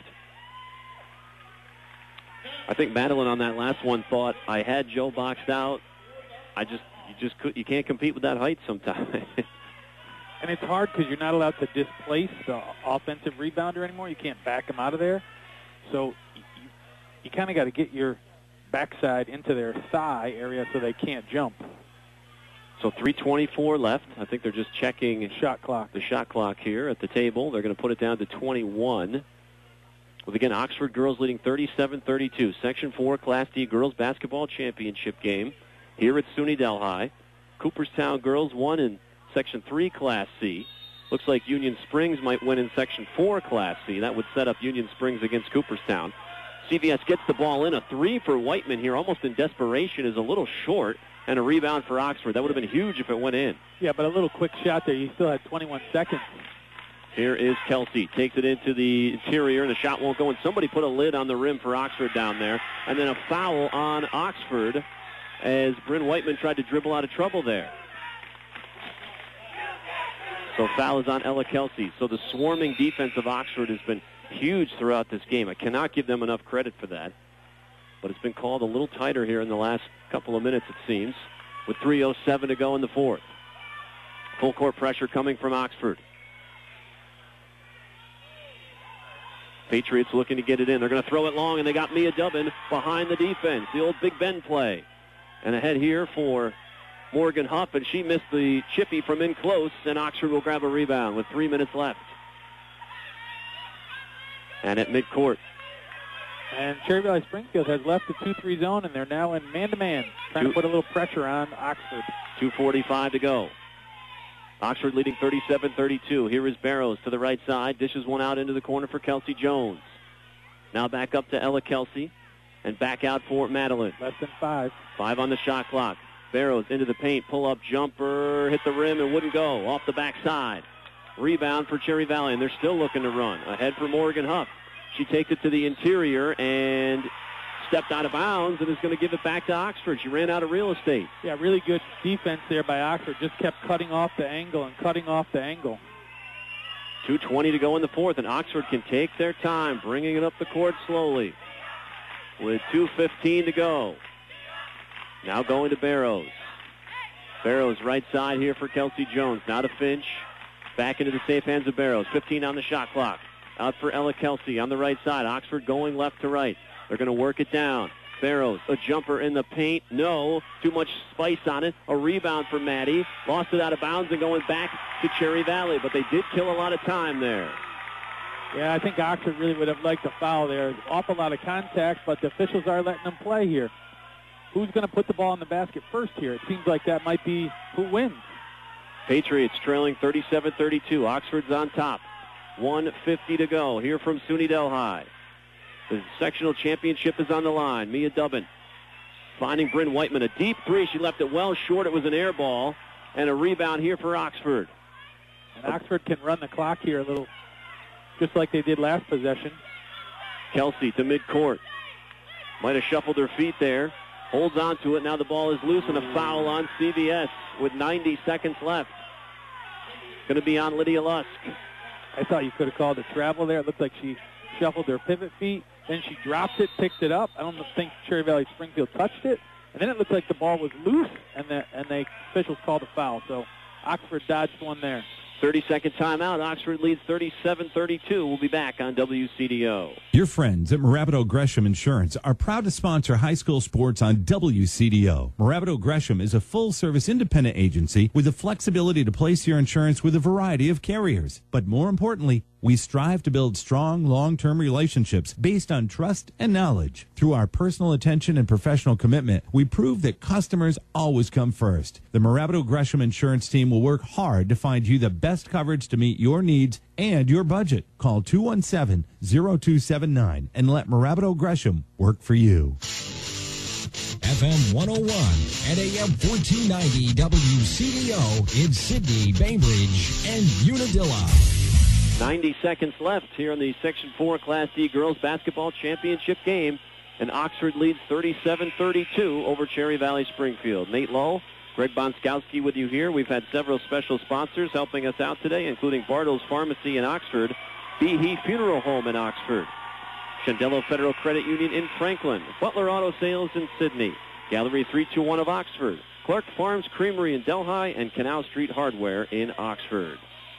Speaker 3: I think Madeline on that last one thought, I had Joe boxed out. I just, you just could, you can't compete with that height sometimes.
Speaker 4: And it's hard because you're not allowed to displace the offensive rebounder anymore. You can't back him out of there. So you, you kind of got to get your backside into their thigh area so they can't jump.
Speaker 3: So three twenty-four left. I think they're just checking
Speaker 4: shot clock.
Speaker 3: the shot clock here at the table. They're going to put it down to twenty-one. With, again, Oxford girls leading thirty-seven thirty-two. Section four Class D Girls Basketball Championship game here at SUNY Delhi. Cooperstown girls won in Section three Class C. Looks like Union Springs might win in Section four Class C. That would set up Union Springs against Cooperstown. C V S gets the ball in. A three for Whiteman here, almost in desperation, is a little short. And a rebound for Oxford. That would have been huge if it went in.
Speaker 4: Yeah, but a little quick shot there. You still had twenty-one seconds.
Speaker 3: Here is Kelsey. Takes it into the interior, and the shot won't go. And somebody put a lid on the rim for Oxford down there. And then a foul on Oxford as Bryn Whiteman tried to dribble out of trouble there. So foul is on Ella Kelsey. So the swarming defense of Oxford has been huge throughout this game. I cannot give them enough credit for that. But it's been called a little tighter here in the last couple of minutes, it seems, with three oh seven to go in the fourth. Full court pressure coming from Oxford. Patriots looking to get it in. They're going to throw it long, and they got Mia Dubbin behind the defense. The old Big Ben play. And ahead here for Morgan Huff, and she missed the chippy from in close, and Oxford will grab a rebound with three minutes left. And at midcourt,
Speaker 4: and Cherry Valley Springfield has left the two three zone, and they're now in man-to-man, trying Two. to put a little pressure on Oxford.
Speaker 3: two forty-five to go. Oxford leading thirty-seven thirty-two. Here is Barrows to the right side. Dishes one out into the corner for Kelsey Jones. Now back up to Ella Kelsey, and back out for Madeline.
Speaker 4: Less than five.
Speaker 3: Five on the shot clock. Barrows into the paint, pull-up jumper, hit the rim, and wouldn't go. Off the backside. Rebound for Cherry Valley, and they're still looking to run. Ahead for Morgan Huff. She takes it to the interior and stepped out of bounds and is going to give it back to Oxford. She ran out of real estate.
Speaker 4: Yeah, really good defense there by Oxford. Just kept cutting off the angle and cutting off the angle.
Speaker 3: two twenty to go in the fourth, and Oxford can take their time, bringing it up the court slowly. With two fifteen to go. Now going to Barrows. Barrows right side here for Kelsey Jones. Now to Finch. Back into the safe hands of Barrows. fifteen on the shot clock. Out for Ella Kelsey on the right side. Oxford going left to right. They're going to work it down. Barrows, a jumper in the paint. No. Too much spice on it. A rebound for Maddie. Lost it out of bounds and going back to Cherry Valley. But they did kill a lot of time there.
Speaker 4: Yeah, I think Oxford really would have liked a foul there. Awful lot of contact, but the officials are letting them play here. Who's going to put the ball in the basket first here? It seems like that might be who wins.
Speaker 3: Patriots trailing thirty-seven thirty-two. Oxford's on top. one fifty to go here from SUNY Delhi. The sectional championship is on the line. Mia Dubbin finding Bryn Whiteman. A deep three. She left it well short. It was an air ball. And a rebound here for Oxford.
Speaker 4: And Oxford can run the clock here a little, just like they did last possession.
Speaker 3: Kelsey to midcourt. Might have shuffled her feet there. Holds on to it. Now the ball is loose and a foul on C V S with ninety seconds left. Going to be on Lydia Lusk.
Speaker 4: I thought you could have called a travel there. It looked like she shuffled her pivot feet. Then she dropped it, picked it up. I don't think Cherry Valley Springfield touched it. And then it looked like the ball was loose, and the, and the officials called a foul. So Oxford dodged one there.
Speaker 3: thirty-second timeout. Oxford leads thirty-seven thirty-two. We'll be back on W C D O.
Speaker 19: Your friends at Marabato Gresham Insurance are proud to sponsor high school sports on W C D O. Marabato Gresham is a full-service independent agency with the flexibility to place your insurance with a variety of carriers. But more importantly, we strive to build strong, long-term relationships based on trust and knowledge. Through our personal attention and professional commitment, we prove that customers always come first. The Marabato Gresham Insurance team will work hard to find you the best coverage to meet your needs and your budget. Call two one seven, zero two seven nine and let Marabato Gresham work for you.
Speaker 16: F M one oh one and A M fourteen ninety W C D O in Sydney, Bainbridge, and Unadilla.
Speaker 3: ninety seconds left here in the Section four Class D Girls Basketball Championship game, and Oxford leads thirty-seven thirty-two over Cherry Valley Springfield. Nate Lull, Greg Bonskowski with you here. We've had several special sponsors helping us out today, including Bartles Pharmacy in Oxford, Behe Funeral Home in Oxford, Shandello Federal Credit Union in Franklin, Butler Auto Sales in Sydney, Gallery three two one of Oxford, Clark Farms Creamery in Delhi, and Canal Street Hardware in Oxford.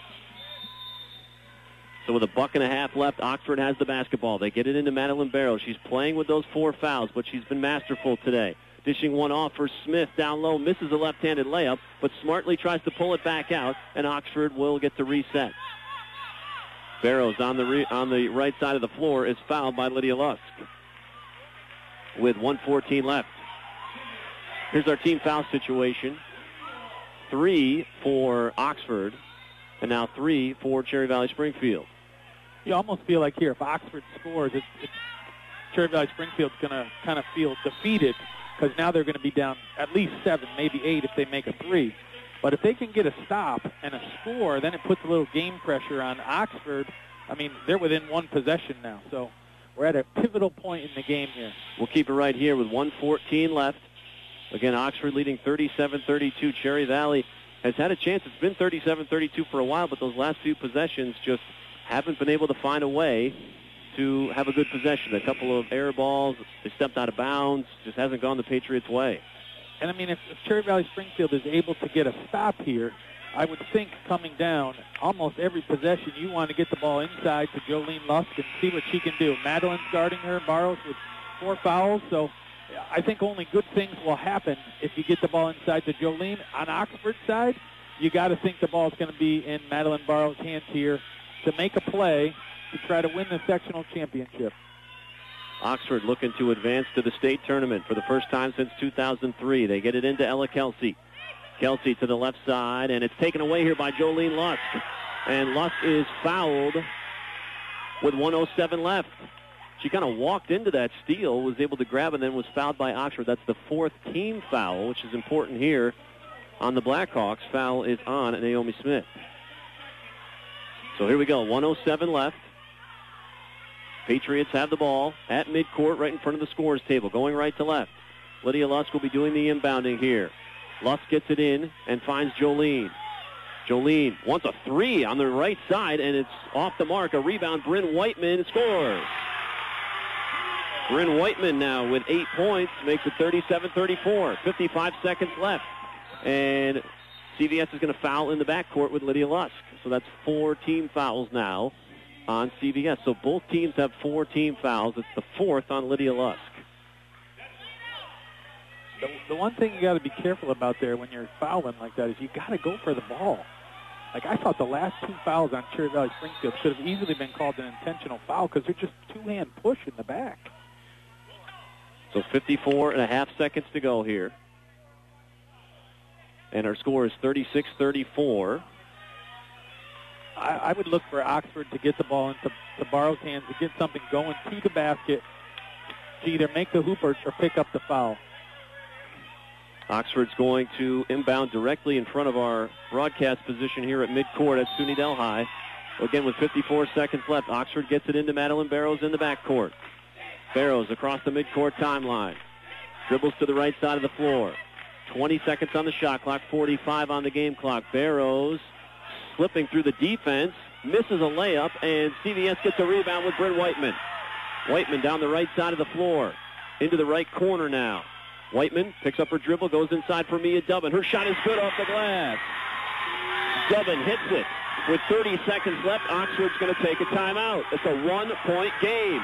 Speaker 3: So with a buck and a half left, Oxford has the basketball. They get it into Madeline Barrows. She's playing with those four fouls, but she's been masterful today. Dishing one off for Smith down low, misses a left-handed layup, but smartly tries to pull it back out, and Oxford will get to reset. Barrows on the re- on the right side of the floor is fouled by Lydia Lusk with one fourteen left. Here's our team foul situation. Three for Oxford, and now three for Cherry Valley Springfield.
Speaker 4: You almost feel like here, if Oxford scores, it's, it's Cherry Valley Springfield's going to kind of feel defeated because now they're going to be down at least seven, maybe eight if they make a three. But if they can get a stop and a score, then it puts a little game pressure on Oxford. I mean, they're within one possession now, so we're at a pivotal point in the game here.
Speaker 3: We'll keep it right here with one fourteen left. Again, Oxford leading thirty-seven thirty-two. Cherry Valley has had a chance. It's been thirty-seven thirty-two for a while, but those last few possessions just haven't been able to find a way to have a good possession. A couple of air balls, they stepped out of bounds, just hasn't gone the Patriots' way.
Speaker 4: And, I mean, if, if Cherry Valley Springfield is able to get a stop here, I would think coming down, almost every possession, you want to get the ball inside to Jolene Lusk and see what she can do. Madeline's guarding her, Barrows with four fouls, so I think only good things will happen if you get the ball inside to Jolene. On Oxford's side, you got to think the ball is going to be in Madeline Barrows' hands here to make a play to try to win the sectional championship.
Speaker 3: Oxford looking to advance to the state tournament for the first time since two thousand three. They get it into Ella Kelsey. Kelsey to the left side, and it's taken away here by Jolene Lusk. And Lusk is fouled with one oh seven left. She kind of walked into that steal, was able to grab, and then was fouled by Oxford. That's the fourth team foul, which is important here on the Blackhawks. Foul is on Naomi Smith. So here we go, one oh seven left. Patriots have the ball at midcourt right in front of the scorers table, going right to left. Lydia Lusk will be doing the inbounding here. Lusk gets it in and finds Jolene. Jolene wants a three on the right side, and it's off the mark. A rebound, Bryn Whiteman scores. Bryn Whiteman now with eight points, makes it thirty-seven thirty-four. fifty-five seconds left. And C V S is going to foul in the backcourt with Lydia Lusk. So that's four team fouls now on C V S. So both teams have four team fouls. It's the fourth on Lydia Lusk.
Speaker 4: The, the one thing you got to be careful about there when you're fouling like that is you got to go for the ball. Like, I thought the last two fouls on Cherry Valley Springfield should have easily been called an intentional foul because they're just two-hand push in the back.
Speaker 3: So fifty-four and a half seconds to go here. And our score is thirty-six thirty-four.
Speaker 4: I, I would look for Oxford to get the ball into the Barrows' hands, to get something going to the basket, to either make the hoop or, or pick up the foul.
Speaker 3: Oxford's going to inbound directly in front of our broadcast position here at midcourt at SUNY Delhi. Again, with fifty-four seconds left, Oxford gets it into Madeline Barrows in the backcourt. Barrows across the midcourt timeline. Dribbles to the right side of the floor. twenty seconds on the shot clock, forty-five on the game clock. Barrows slipping through the defense, misses a layup, and C V S gets a rebound with Bryn Whiteman. Whiteman down the right side of the floor, into the right corner now. Whiteman picks up her dribble, goes inside for Mia Dubbin. Her shot is good off the glass. Dubbin hits it. With thirty seconds left, Oxford's going to take a timeout. It's a one-point game.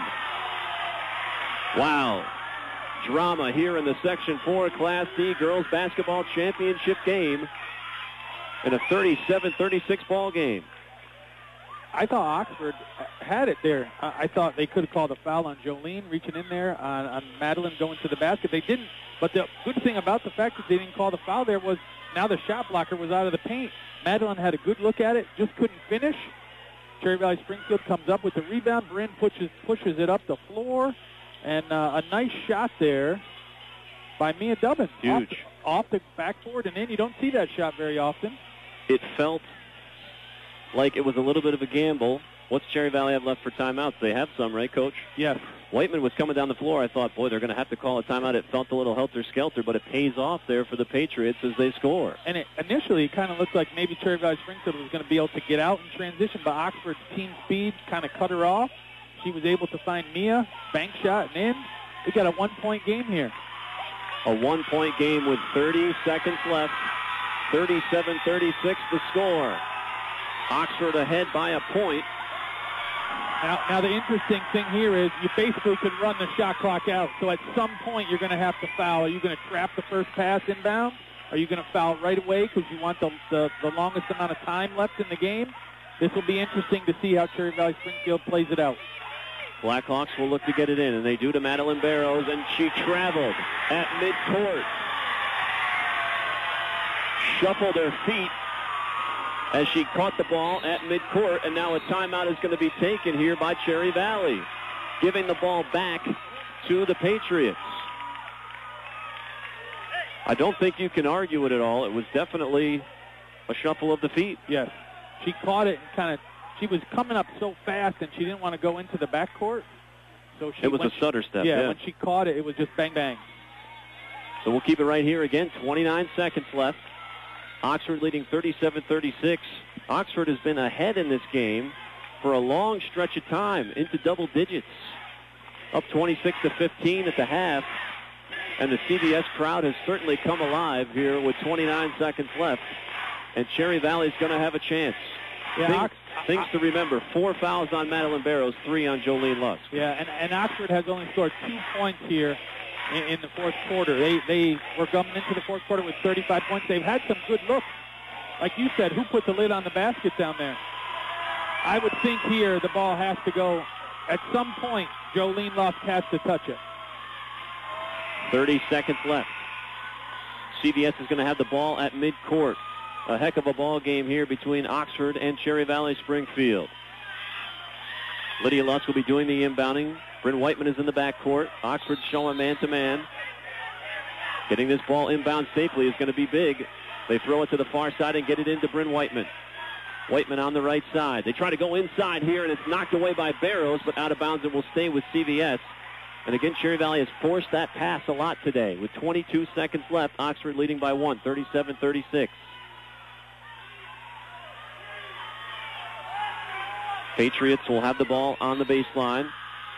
Speaker 3: Wow. Drama here in the Section four Class D Girls Basketball Championship game in a thirty-seven thirty-six ball game.
Speaker 4: I thought Oxford had it there. I thought they could have called a foul on Jolene reaching in there on, on Madeline going to the basket. They didn't. But the good thing about the fact that they didn't call the foul there was now the shot blocker was out of the paint. Madeline had a good look at it, just couldn't finish. Cherry Valley Springfield comes up with the rebound. Bryn pushes, pushes it up the floor. And uh, a nice shot there by Mia Dubbin.
Speaker 3: Huge.
Speaker 4: Off the, off the backboard and in. You don't see that shot very often.
Speaker 3: It felt like it was a little bit of a gamble. What's Cherry Valley have left for timeouts? They have some, right, Coach?
Speaker 4: Yes.
Speaker 3: Whiteman was coming down the floor. I thought, boy, they're going to have to call a timeout. It felt a little helter-skelter, but it pays off there for the Patriots as they score.
Speaker 4: And it initially kind of looked like maybe Cherry Valley Springfield was going to be able to get out and transition, but Oxford's team speed kind of cut her off. She was able to find Mia, bank shot, and in. We got a one-point game here.
Speaker 3: A one-point game with thirty seconds left. thirty-seven thirty-six the score. Oxford ahead by a point.
Speaker 4: Now, now the interesting thing here is you basically could run the shot clock out. So at some point you're going to have to foul. Are you going to trap the first pass inbound? Are you going to foul right away because you want the, the, the longest amount of time left in the game? This will be interesting to see how Cherry Valley Springfield plays it out.
Speaker 3: Blackhawks will look to get it in, and they do to Madeline Barrows, and she traveled at midcourt. Shuffled her feet as she caught the ball at midcourt, and now a timeout is going to be taken here by Cherry Valley, giving the ball back to the Patriots. I don't think you can argue it at all. It was definitely a shuffle of the feet.
Speaker 4: Yes. She caught it and kind of, she was coming up so fast and she didn't want to go into the backcourt. So she
Speaker 3: It was a
Speaker 4: she,
Speaker 3: stutter step,
Speaker 4: yeah,
Speaker 3: yeah.
Speaker 4: when she caught it, it was just bang, bang.
Speaker 3: So we'll keep it right here again. twenty-nine seconds left. Oxford leading thirty-seven thirty-six. Oxford has been ahead in this game for a long stretch of time, into double digits. Up twenty-six to fifteen at the half. And the C V S crowd has certainly come alive here with twenty-nine seconds left. And Cherry Valley's going to have a chance.
Speaker 4: Yeah,
Speaker 3: things,
Speaker 4: Ox-
Speaker 3: things to remember, four fouls on Madeline Barrows, three on Jolene Lusk.
Speaker 4: Yeah, and, and Oxford has only scored two points here in, in the fourth quarter. They they were coming into the fourth quarter with thirty-five points. They've had some good looks. Like you said, who put the lid on the basket down there? I would think here the ball has to go. At some point, Jolene Lusk has to touch it.
Speaker 3: thirty seconds left. C V S is going to have the ball at midcourt. A heck of a ball game here between Oxford and Cherry Valley Springfield. Lydia Lusk will be doing the inbounding. Bryn Whiteman is in the backcourt. Oxford showing man-to-man. Getting this ball inbound safely is going to be big. They throw it to the far side and get it into Bryn Whiteman. Whiteman on the right side. They try to go inside here, and it's knocked away by Barrows, but out of bounds it will stay with C V S. And again, Cherry Valley has forced that pass a lot today. With twenty-two seconds left, Oxford leading by one, thirty-seven thirty-six. Patriots will have the ball on the baseline.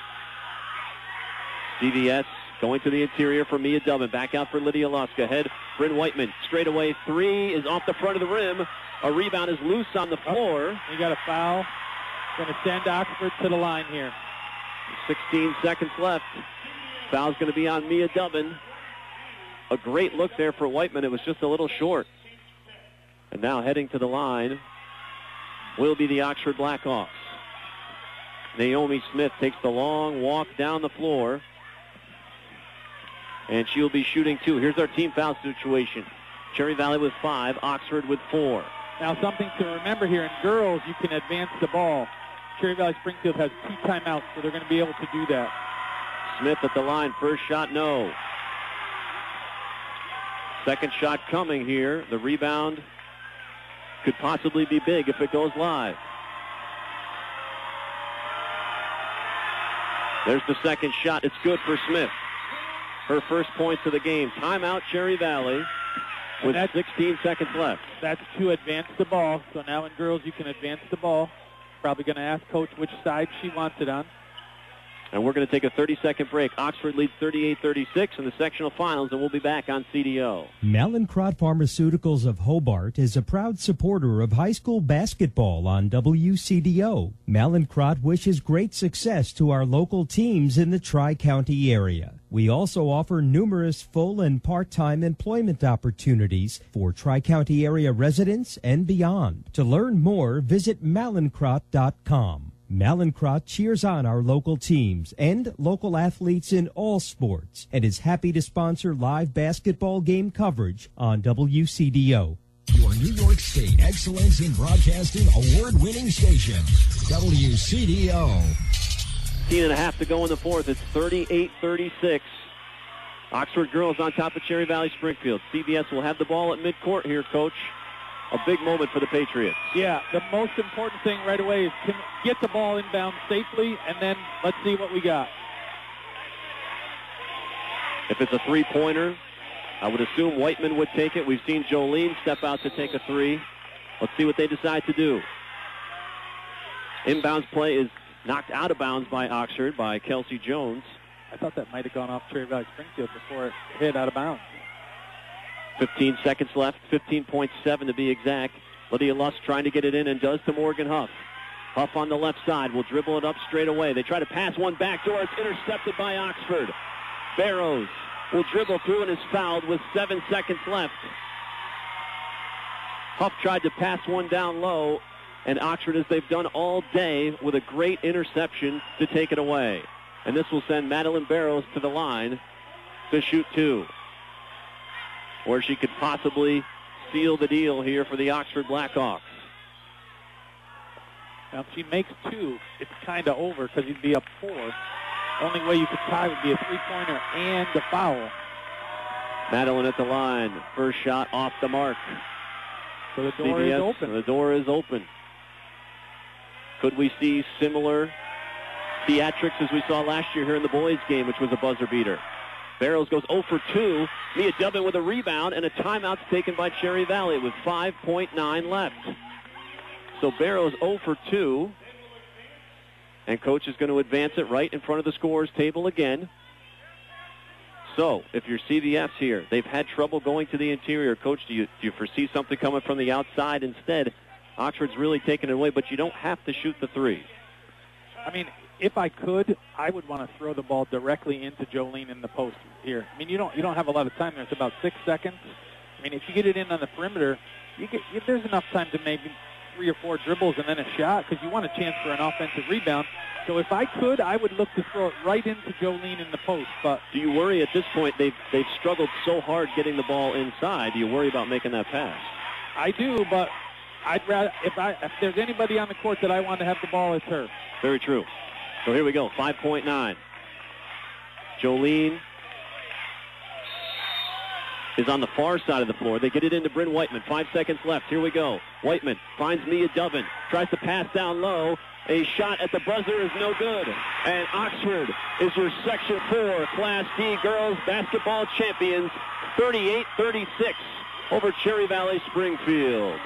Speaker 3: C V S going to the interior for Mia Dubbin. Back out for Lydia Lusk. Ahead, Bryn Whiteman. Straight away, three is off the front of the rim. A rebound is loose on the floor.
Speaker 4: Oh, we got a foul. Going to send Oxford to the line here.
Speaker 3: sixteen seconds left. Foul's going to be on Mia Dubbin. A great look there for Whiteman. It was just a little short. And now heading to the line will be the Oxford Blackhawks. Naomi Smith takes the long walk down the floor. And she'll be shooting two. Here's our team foul situation. Cherry Valley with five, Oxford with four.
Speaker 4: Now something to remember here, in girls, you can advance the ball. Cherry Valley Springfield has two timeouts, so they're going to be able to do that.
Speaker 3: Smith at the line. First shot, no. Second shot coming here. The rebound could possibly be big if it goes live. There's the second shot. It's good for Smith. Her first points of the game. Timeout, Cherry Valley, with sixteen seconds left.
Speaker 4: That's to advance the ball. So now in girls, you can advance the ball. Probably going to ask Coach which side she wants it on.
Speaker 3: And we're going to take a thirty-second break. Oxford leads thirty-eight thirty-six in the sectional finals, and we'll be back on C D O.
Speaker 9: Mallinckrodt Pharmaceuticals of Hobart is a proud supporter of high school basketball on W C D O. Mallinckrodt wishes great success to our local teams in the Tri-County area. We also offer numerous full and part-time employment opportunities for Tri-County area residents and beyond. To learn more, visit mallinckrodt dot com. Mallinckrodt cheers on our local teams and local athletes in all sports and is happy to sponsor live basketball game coverage on W C D O.
Speaker 16: Your New York State Excellence in Broadcasting award-winning station, W C D O.
Speaker 3: fifteen and a half to go in the fourth. It's thirty-eight thirty-six. Oxford girls on top of Cherry Valley Springfield. C B S will have the ball at midcourt here, Coach. A big moment for the Patriots.
Speaker 4: Yeah, the most important thing right away is to get the ball inbound safely, and then let's see what we got.
Speaker 3: If it's a three-pointer, I would assume Whiteman would take it. We've seen Jolene step out to take a three. Let's see what they decide to do. Inbounds play is knocked out of bounds by Oxford, by Kelsey Jones.
Speaker 4: I thought that might have gone off Cherry Valley Springfield before it hit out of bounds.
Speaker 3: fifteen seconds left, fifteen point seven to be exact. Lydia Lusk trying to get it in and does to Morgan Huff. Huff on the left side will dribble it up straight away. They try to pass one back door. It's intercepted by Oxford. Barrows will dribble through and is fouled with seven seconds left. Huff tried to pass one down low, and Oxford, as they've done all day, with a great interception to take it away. And this will send Madeline Barrows to the line to shoot two, where she could possibly seal the deal here for the Oxford Blackhawks.
Speaker 4: Now, if she makes two, it's kind of over because you'd be up four. Only way you could tie would be a three-pointer and a foul.
Speaker 3: Madeline at the line. First shot off the mark.
Speaker 4: So the door
Speaker 3: C B S,
Speaker 4: is open.
Speaker 3: The door is open. Could we see similar theatrics as we saw last year here in the boys' game, which was a buzzer beater? Barrows goes zero for two. Mia Dubbin with a rebound, and a timeout's taken by Cherry Valley with five point nine left. So Barrows zero for two. And Coach is going to advance it right in front of the scorer's table again. So, if you're C V S here, they've had trouble going to the interior. Coach, do you, do you foresee something coming from the outside instead? Oxford's really taking it away, but you don't have to shoot the three.
Speaker 4: I mean, if I could, I would want to throw the ball directly into Jolene in the post here. I mean, you don't you don't have a lot of time there. It's about six seconds. I mean, if you get it in on the perimeter, you get you, there's enough time to maybe three or four dribbles and then a shot because you want a chance for an offensive rebound. So if I could, I would look to throw it right into Jolene in the post. But
Speaker 3: do you worry at this point? They've they've struggled so hard getting the ball inside. Do you worry about making that pass?
Speaker 4: I do, but I'd rather if I if there's anybody on the court that I want to have the ball, it's her.
Speaker 3: Very true. So here we go, five point nine. Jolene is on the far side of the floor. They get it into Bryn Whiteman. Five seconds left. Here we go. Whiteman finds Mia Dubbin. Tries to pass down low. A shot at the buzzer is no good. And Oxford is your Section four Class D girls basketball champions, thirty-eight thirty-six over Cherry Valley Springfield.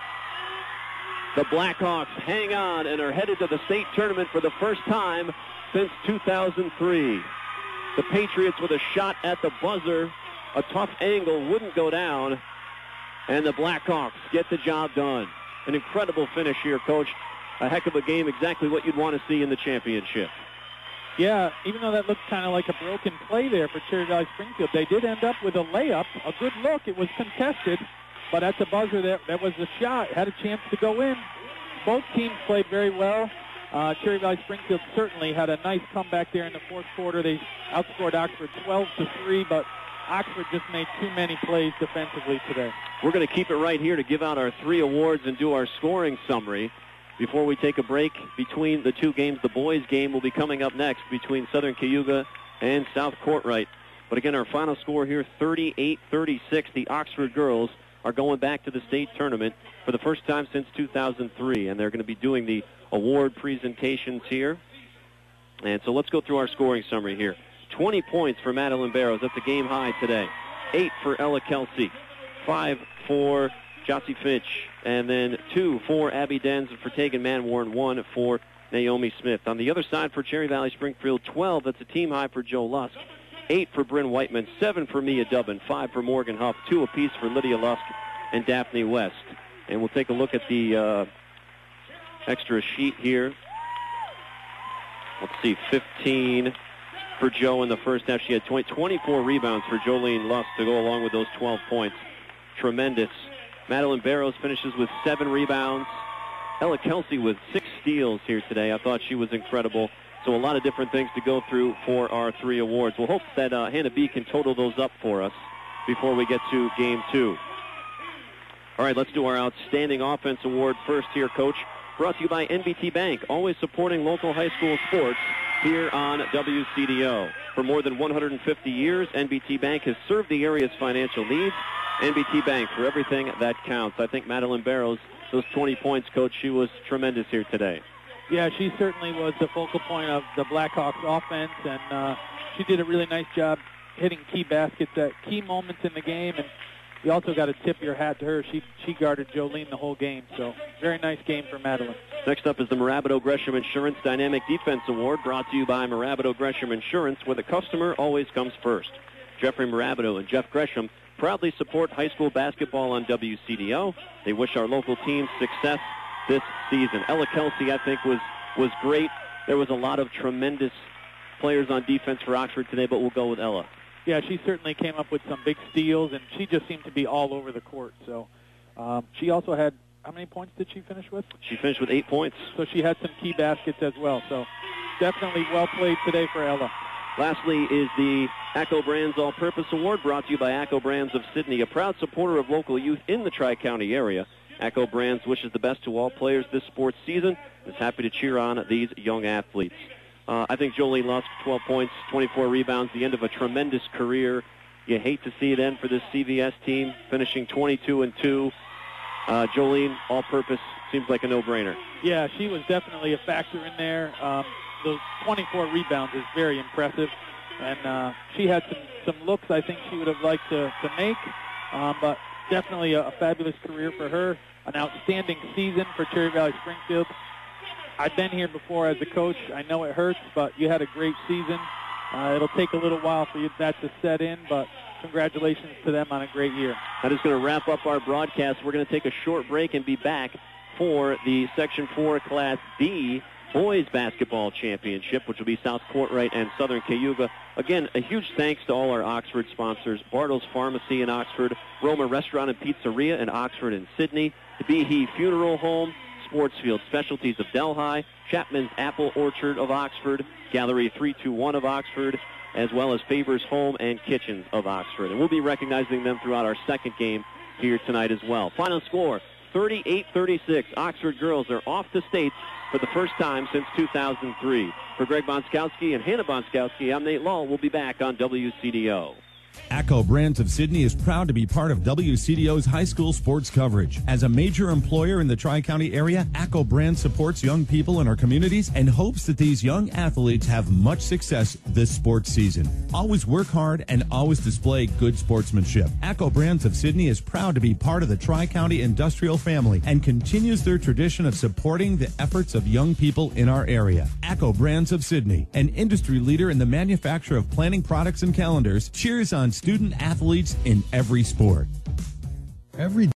Speaker 3: The Blackhawks hang on and are headed to the state tournament for the first time since two thousand three. The Patriots with a shot at the buzzer. A tough angle wouldn't go down. And the Blackhawks get the job done. An incredible finish here, Coach. A heck of a game, exactly what you'd want to see in the championship.
Speaker 4: Yeah, even though that looked kind of like a broken play there for Cherry Valley Springfield, they did end up with a layup, a good look. It was contested, but at the buzzer, that, that was the shot. Had a chance to go in. Both teams played very well. Uh, Cherry Valley Springfield certainly had a nice comeback there in the fourth quarter. They outscored Oxford twelve to three, but Oxford just made too many plays defensively today.
Speaker 3: We're going to keep it right here to give out our three awards and do our scoring summary. Before we take a break between the two games, the boys' game will be coming up next between Southern Cayuga and South Courtright. But again, our final score here, thirty-eight thirty-six. The Oxford girls are going back to the state tournament for the first time since two thousand three, and they're going to be doing the award presentations here. And so let's go through our scoring summary here. twenty points for Madeline Barrows. That's a game high today. Eight for Ella Kelsey. Five for Jossie Finch. And then two for Abby Denz, and for Tegan Manwarn, one for Naomi Smith. On the other side for Cherry Valley Springfield, twelve. That's a team high for Joe Lusk. Eight for Bryn Whiteman. Seven for Mia Dubbin. Five for Morgan Huff. Two apiece for Lydia Lusk and Daphne West. And we'll take a look at the uh, extra sheet here. Let's see, fifteen for Joe in the first half. She had twenty, twenty-four rebounds for Jolene Lusk to go along with those twelve points. Tremendous. Madeline Barrows finishes with seven rebounds. Ella Kelsey with six steals here today. I thought she was incredible. So a lot of different things to go through for our three awards. We'll hope that uh, Hannah B can total those up for us before we get to game two. All right, let's do our Outstanding Offense Award first here, Coach. Brought to you by N B T Bank, always supporting local high school sports here on W C D O. For more than one hundred fifty years, N B T Bank has served the area's financial needs. N B T Bank, for everything that counts. I think Madeline Barrows, those twenty points, Coach, she was tremendous here today.
Speaker 4: Yeah, she certainly was the focal point of the Blackhawks offense, and uh, she did a really nice job hitting key baskets at key moments in the game, and you also got to tip your hat to her. She she guarded Jolene the whole game, so very nice game for Madeline.
Speaker 3: Next up is the Marabito Gresham Insurance Dynamic Defense Award, brought to you by Marabito Gresham Insurance, where the customer always comes first. Jeffrey Marabito and Jeff Gresham proudly support high school basketball on W C D O. They wish our local team success this season. Ella Kelsey, I think, was, was great. There was a lot of tremendous players on defense for Oxford today, but we'll go with Ella.
Speaker 4: Yeah, she certainly came up with some big steals, and she just seemed to be all over the court. So um, she also had, how many points did she finish with?
Speaker 3: She finished with eight points.
Speaker 4: So she had some key baskets as well. So definitely well played today for Ella.
Speaker 3: Lastly is the ACCO Brands All-Purpose Award, brought to you by ACCO Brands of Sydney, a proud supporter of local youth in the Tri-County area. ACCO Brands wishes the best to all players this sports season and is happy to cheer on these young athletes. Uh, I think Jolene Lusk, twelve points, twenty-four rebounds, the end of a tremendous career. You hate to see it end for this C V S team, finishing twenty-two and two. Uh, Jolene, all-purpose, seems like a no-brainer.
Speaker 4: Yeah, she was definitely a factor in there. Um, those twenty-four rebounds is very impressive. And uh, she had some, some looks I think she would have liked to, to make, um, but definitely a, a fabulous career for her. An outstanding season for Cherry Valley Springfield. I've been here before as a coach. I know it hurts, but you had a great season. Uh, it'll take a little while for you, that to set in, but congratulations to them on a great year.
Speaker 3: That is going to wrap up our broadcast. We're going to take a short break and be back for the Section four Class D Boys Basketball Championship, which will be South Courtright and Southern Cayuga. Again, a huge thanks to all our Oxford sponsors: Bartles Pharmacy in Oxford, Roma Restaurant and Pizzeria in Oxford and Sydney, the Behe Funeral Home, Sportsfield Specialties of Delhi, Chapman's Apple Orchard of Oxford, Gallery three two one of Oxford, as well as Favors Home and Kitchens of Oxford. And we'll be recognizing them throughout our second game here tonight as well. Final score, thirty-eight thirty-six. Oxford girls are off to state for the first time since two thousand three. For Greg Bonskowski and Hannah Bonskowski, I'm Nate Lull. We'll be back on W C D O.
Speaker 19: ACCO Brands of Sydney is proud to be part of W C D O's high school sports coverage. As a major employer in the Tri-County area, ACCO Brands supports young people in our communities and hopes that these young athletes have much success this sports season. Always work hard and always display good sportsmanship. ACCO Brands of Sydney is proud to be part of the Tri-County industrial family and continues their tradition of supporting the efforts of young people in our area. ACCO Brands of Sydney, an industry leader in the manufacture of planning products and calendars, cheers on student athletes in every sport.
Speaker 1: Every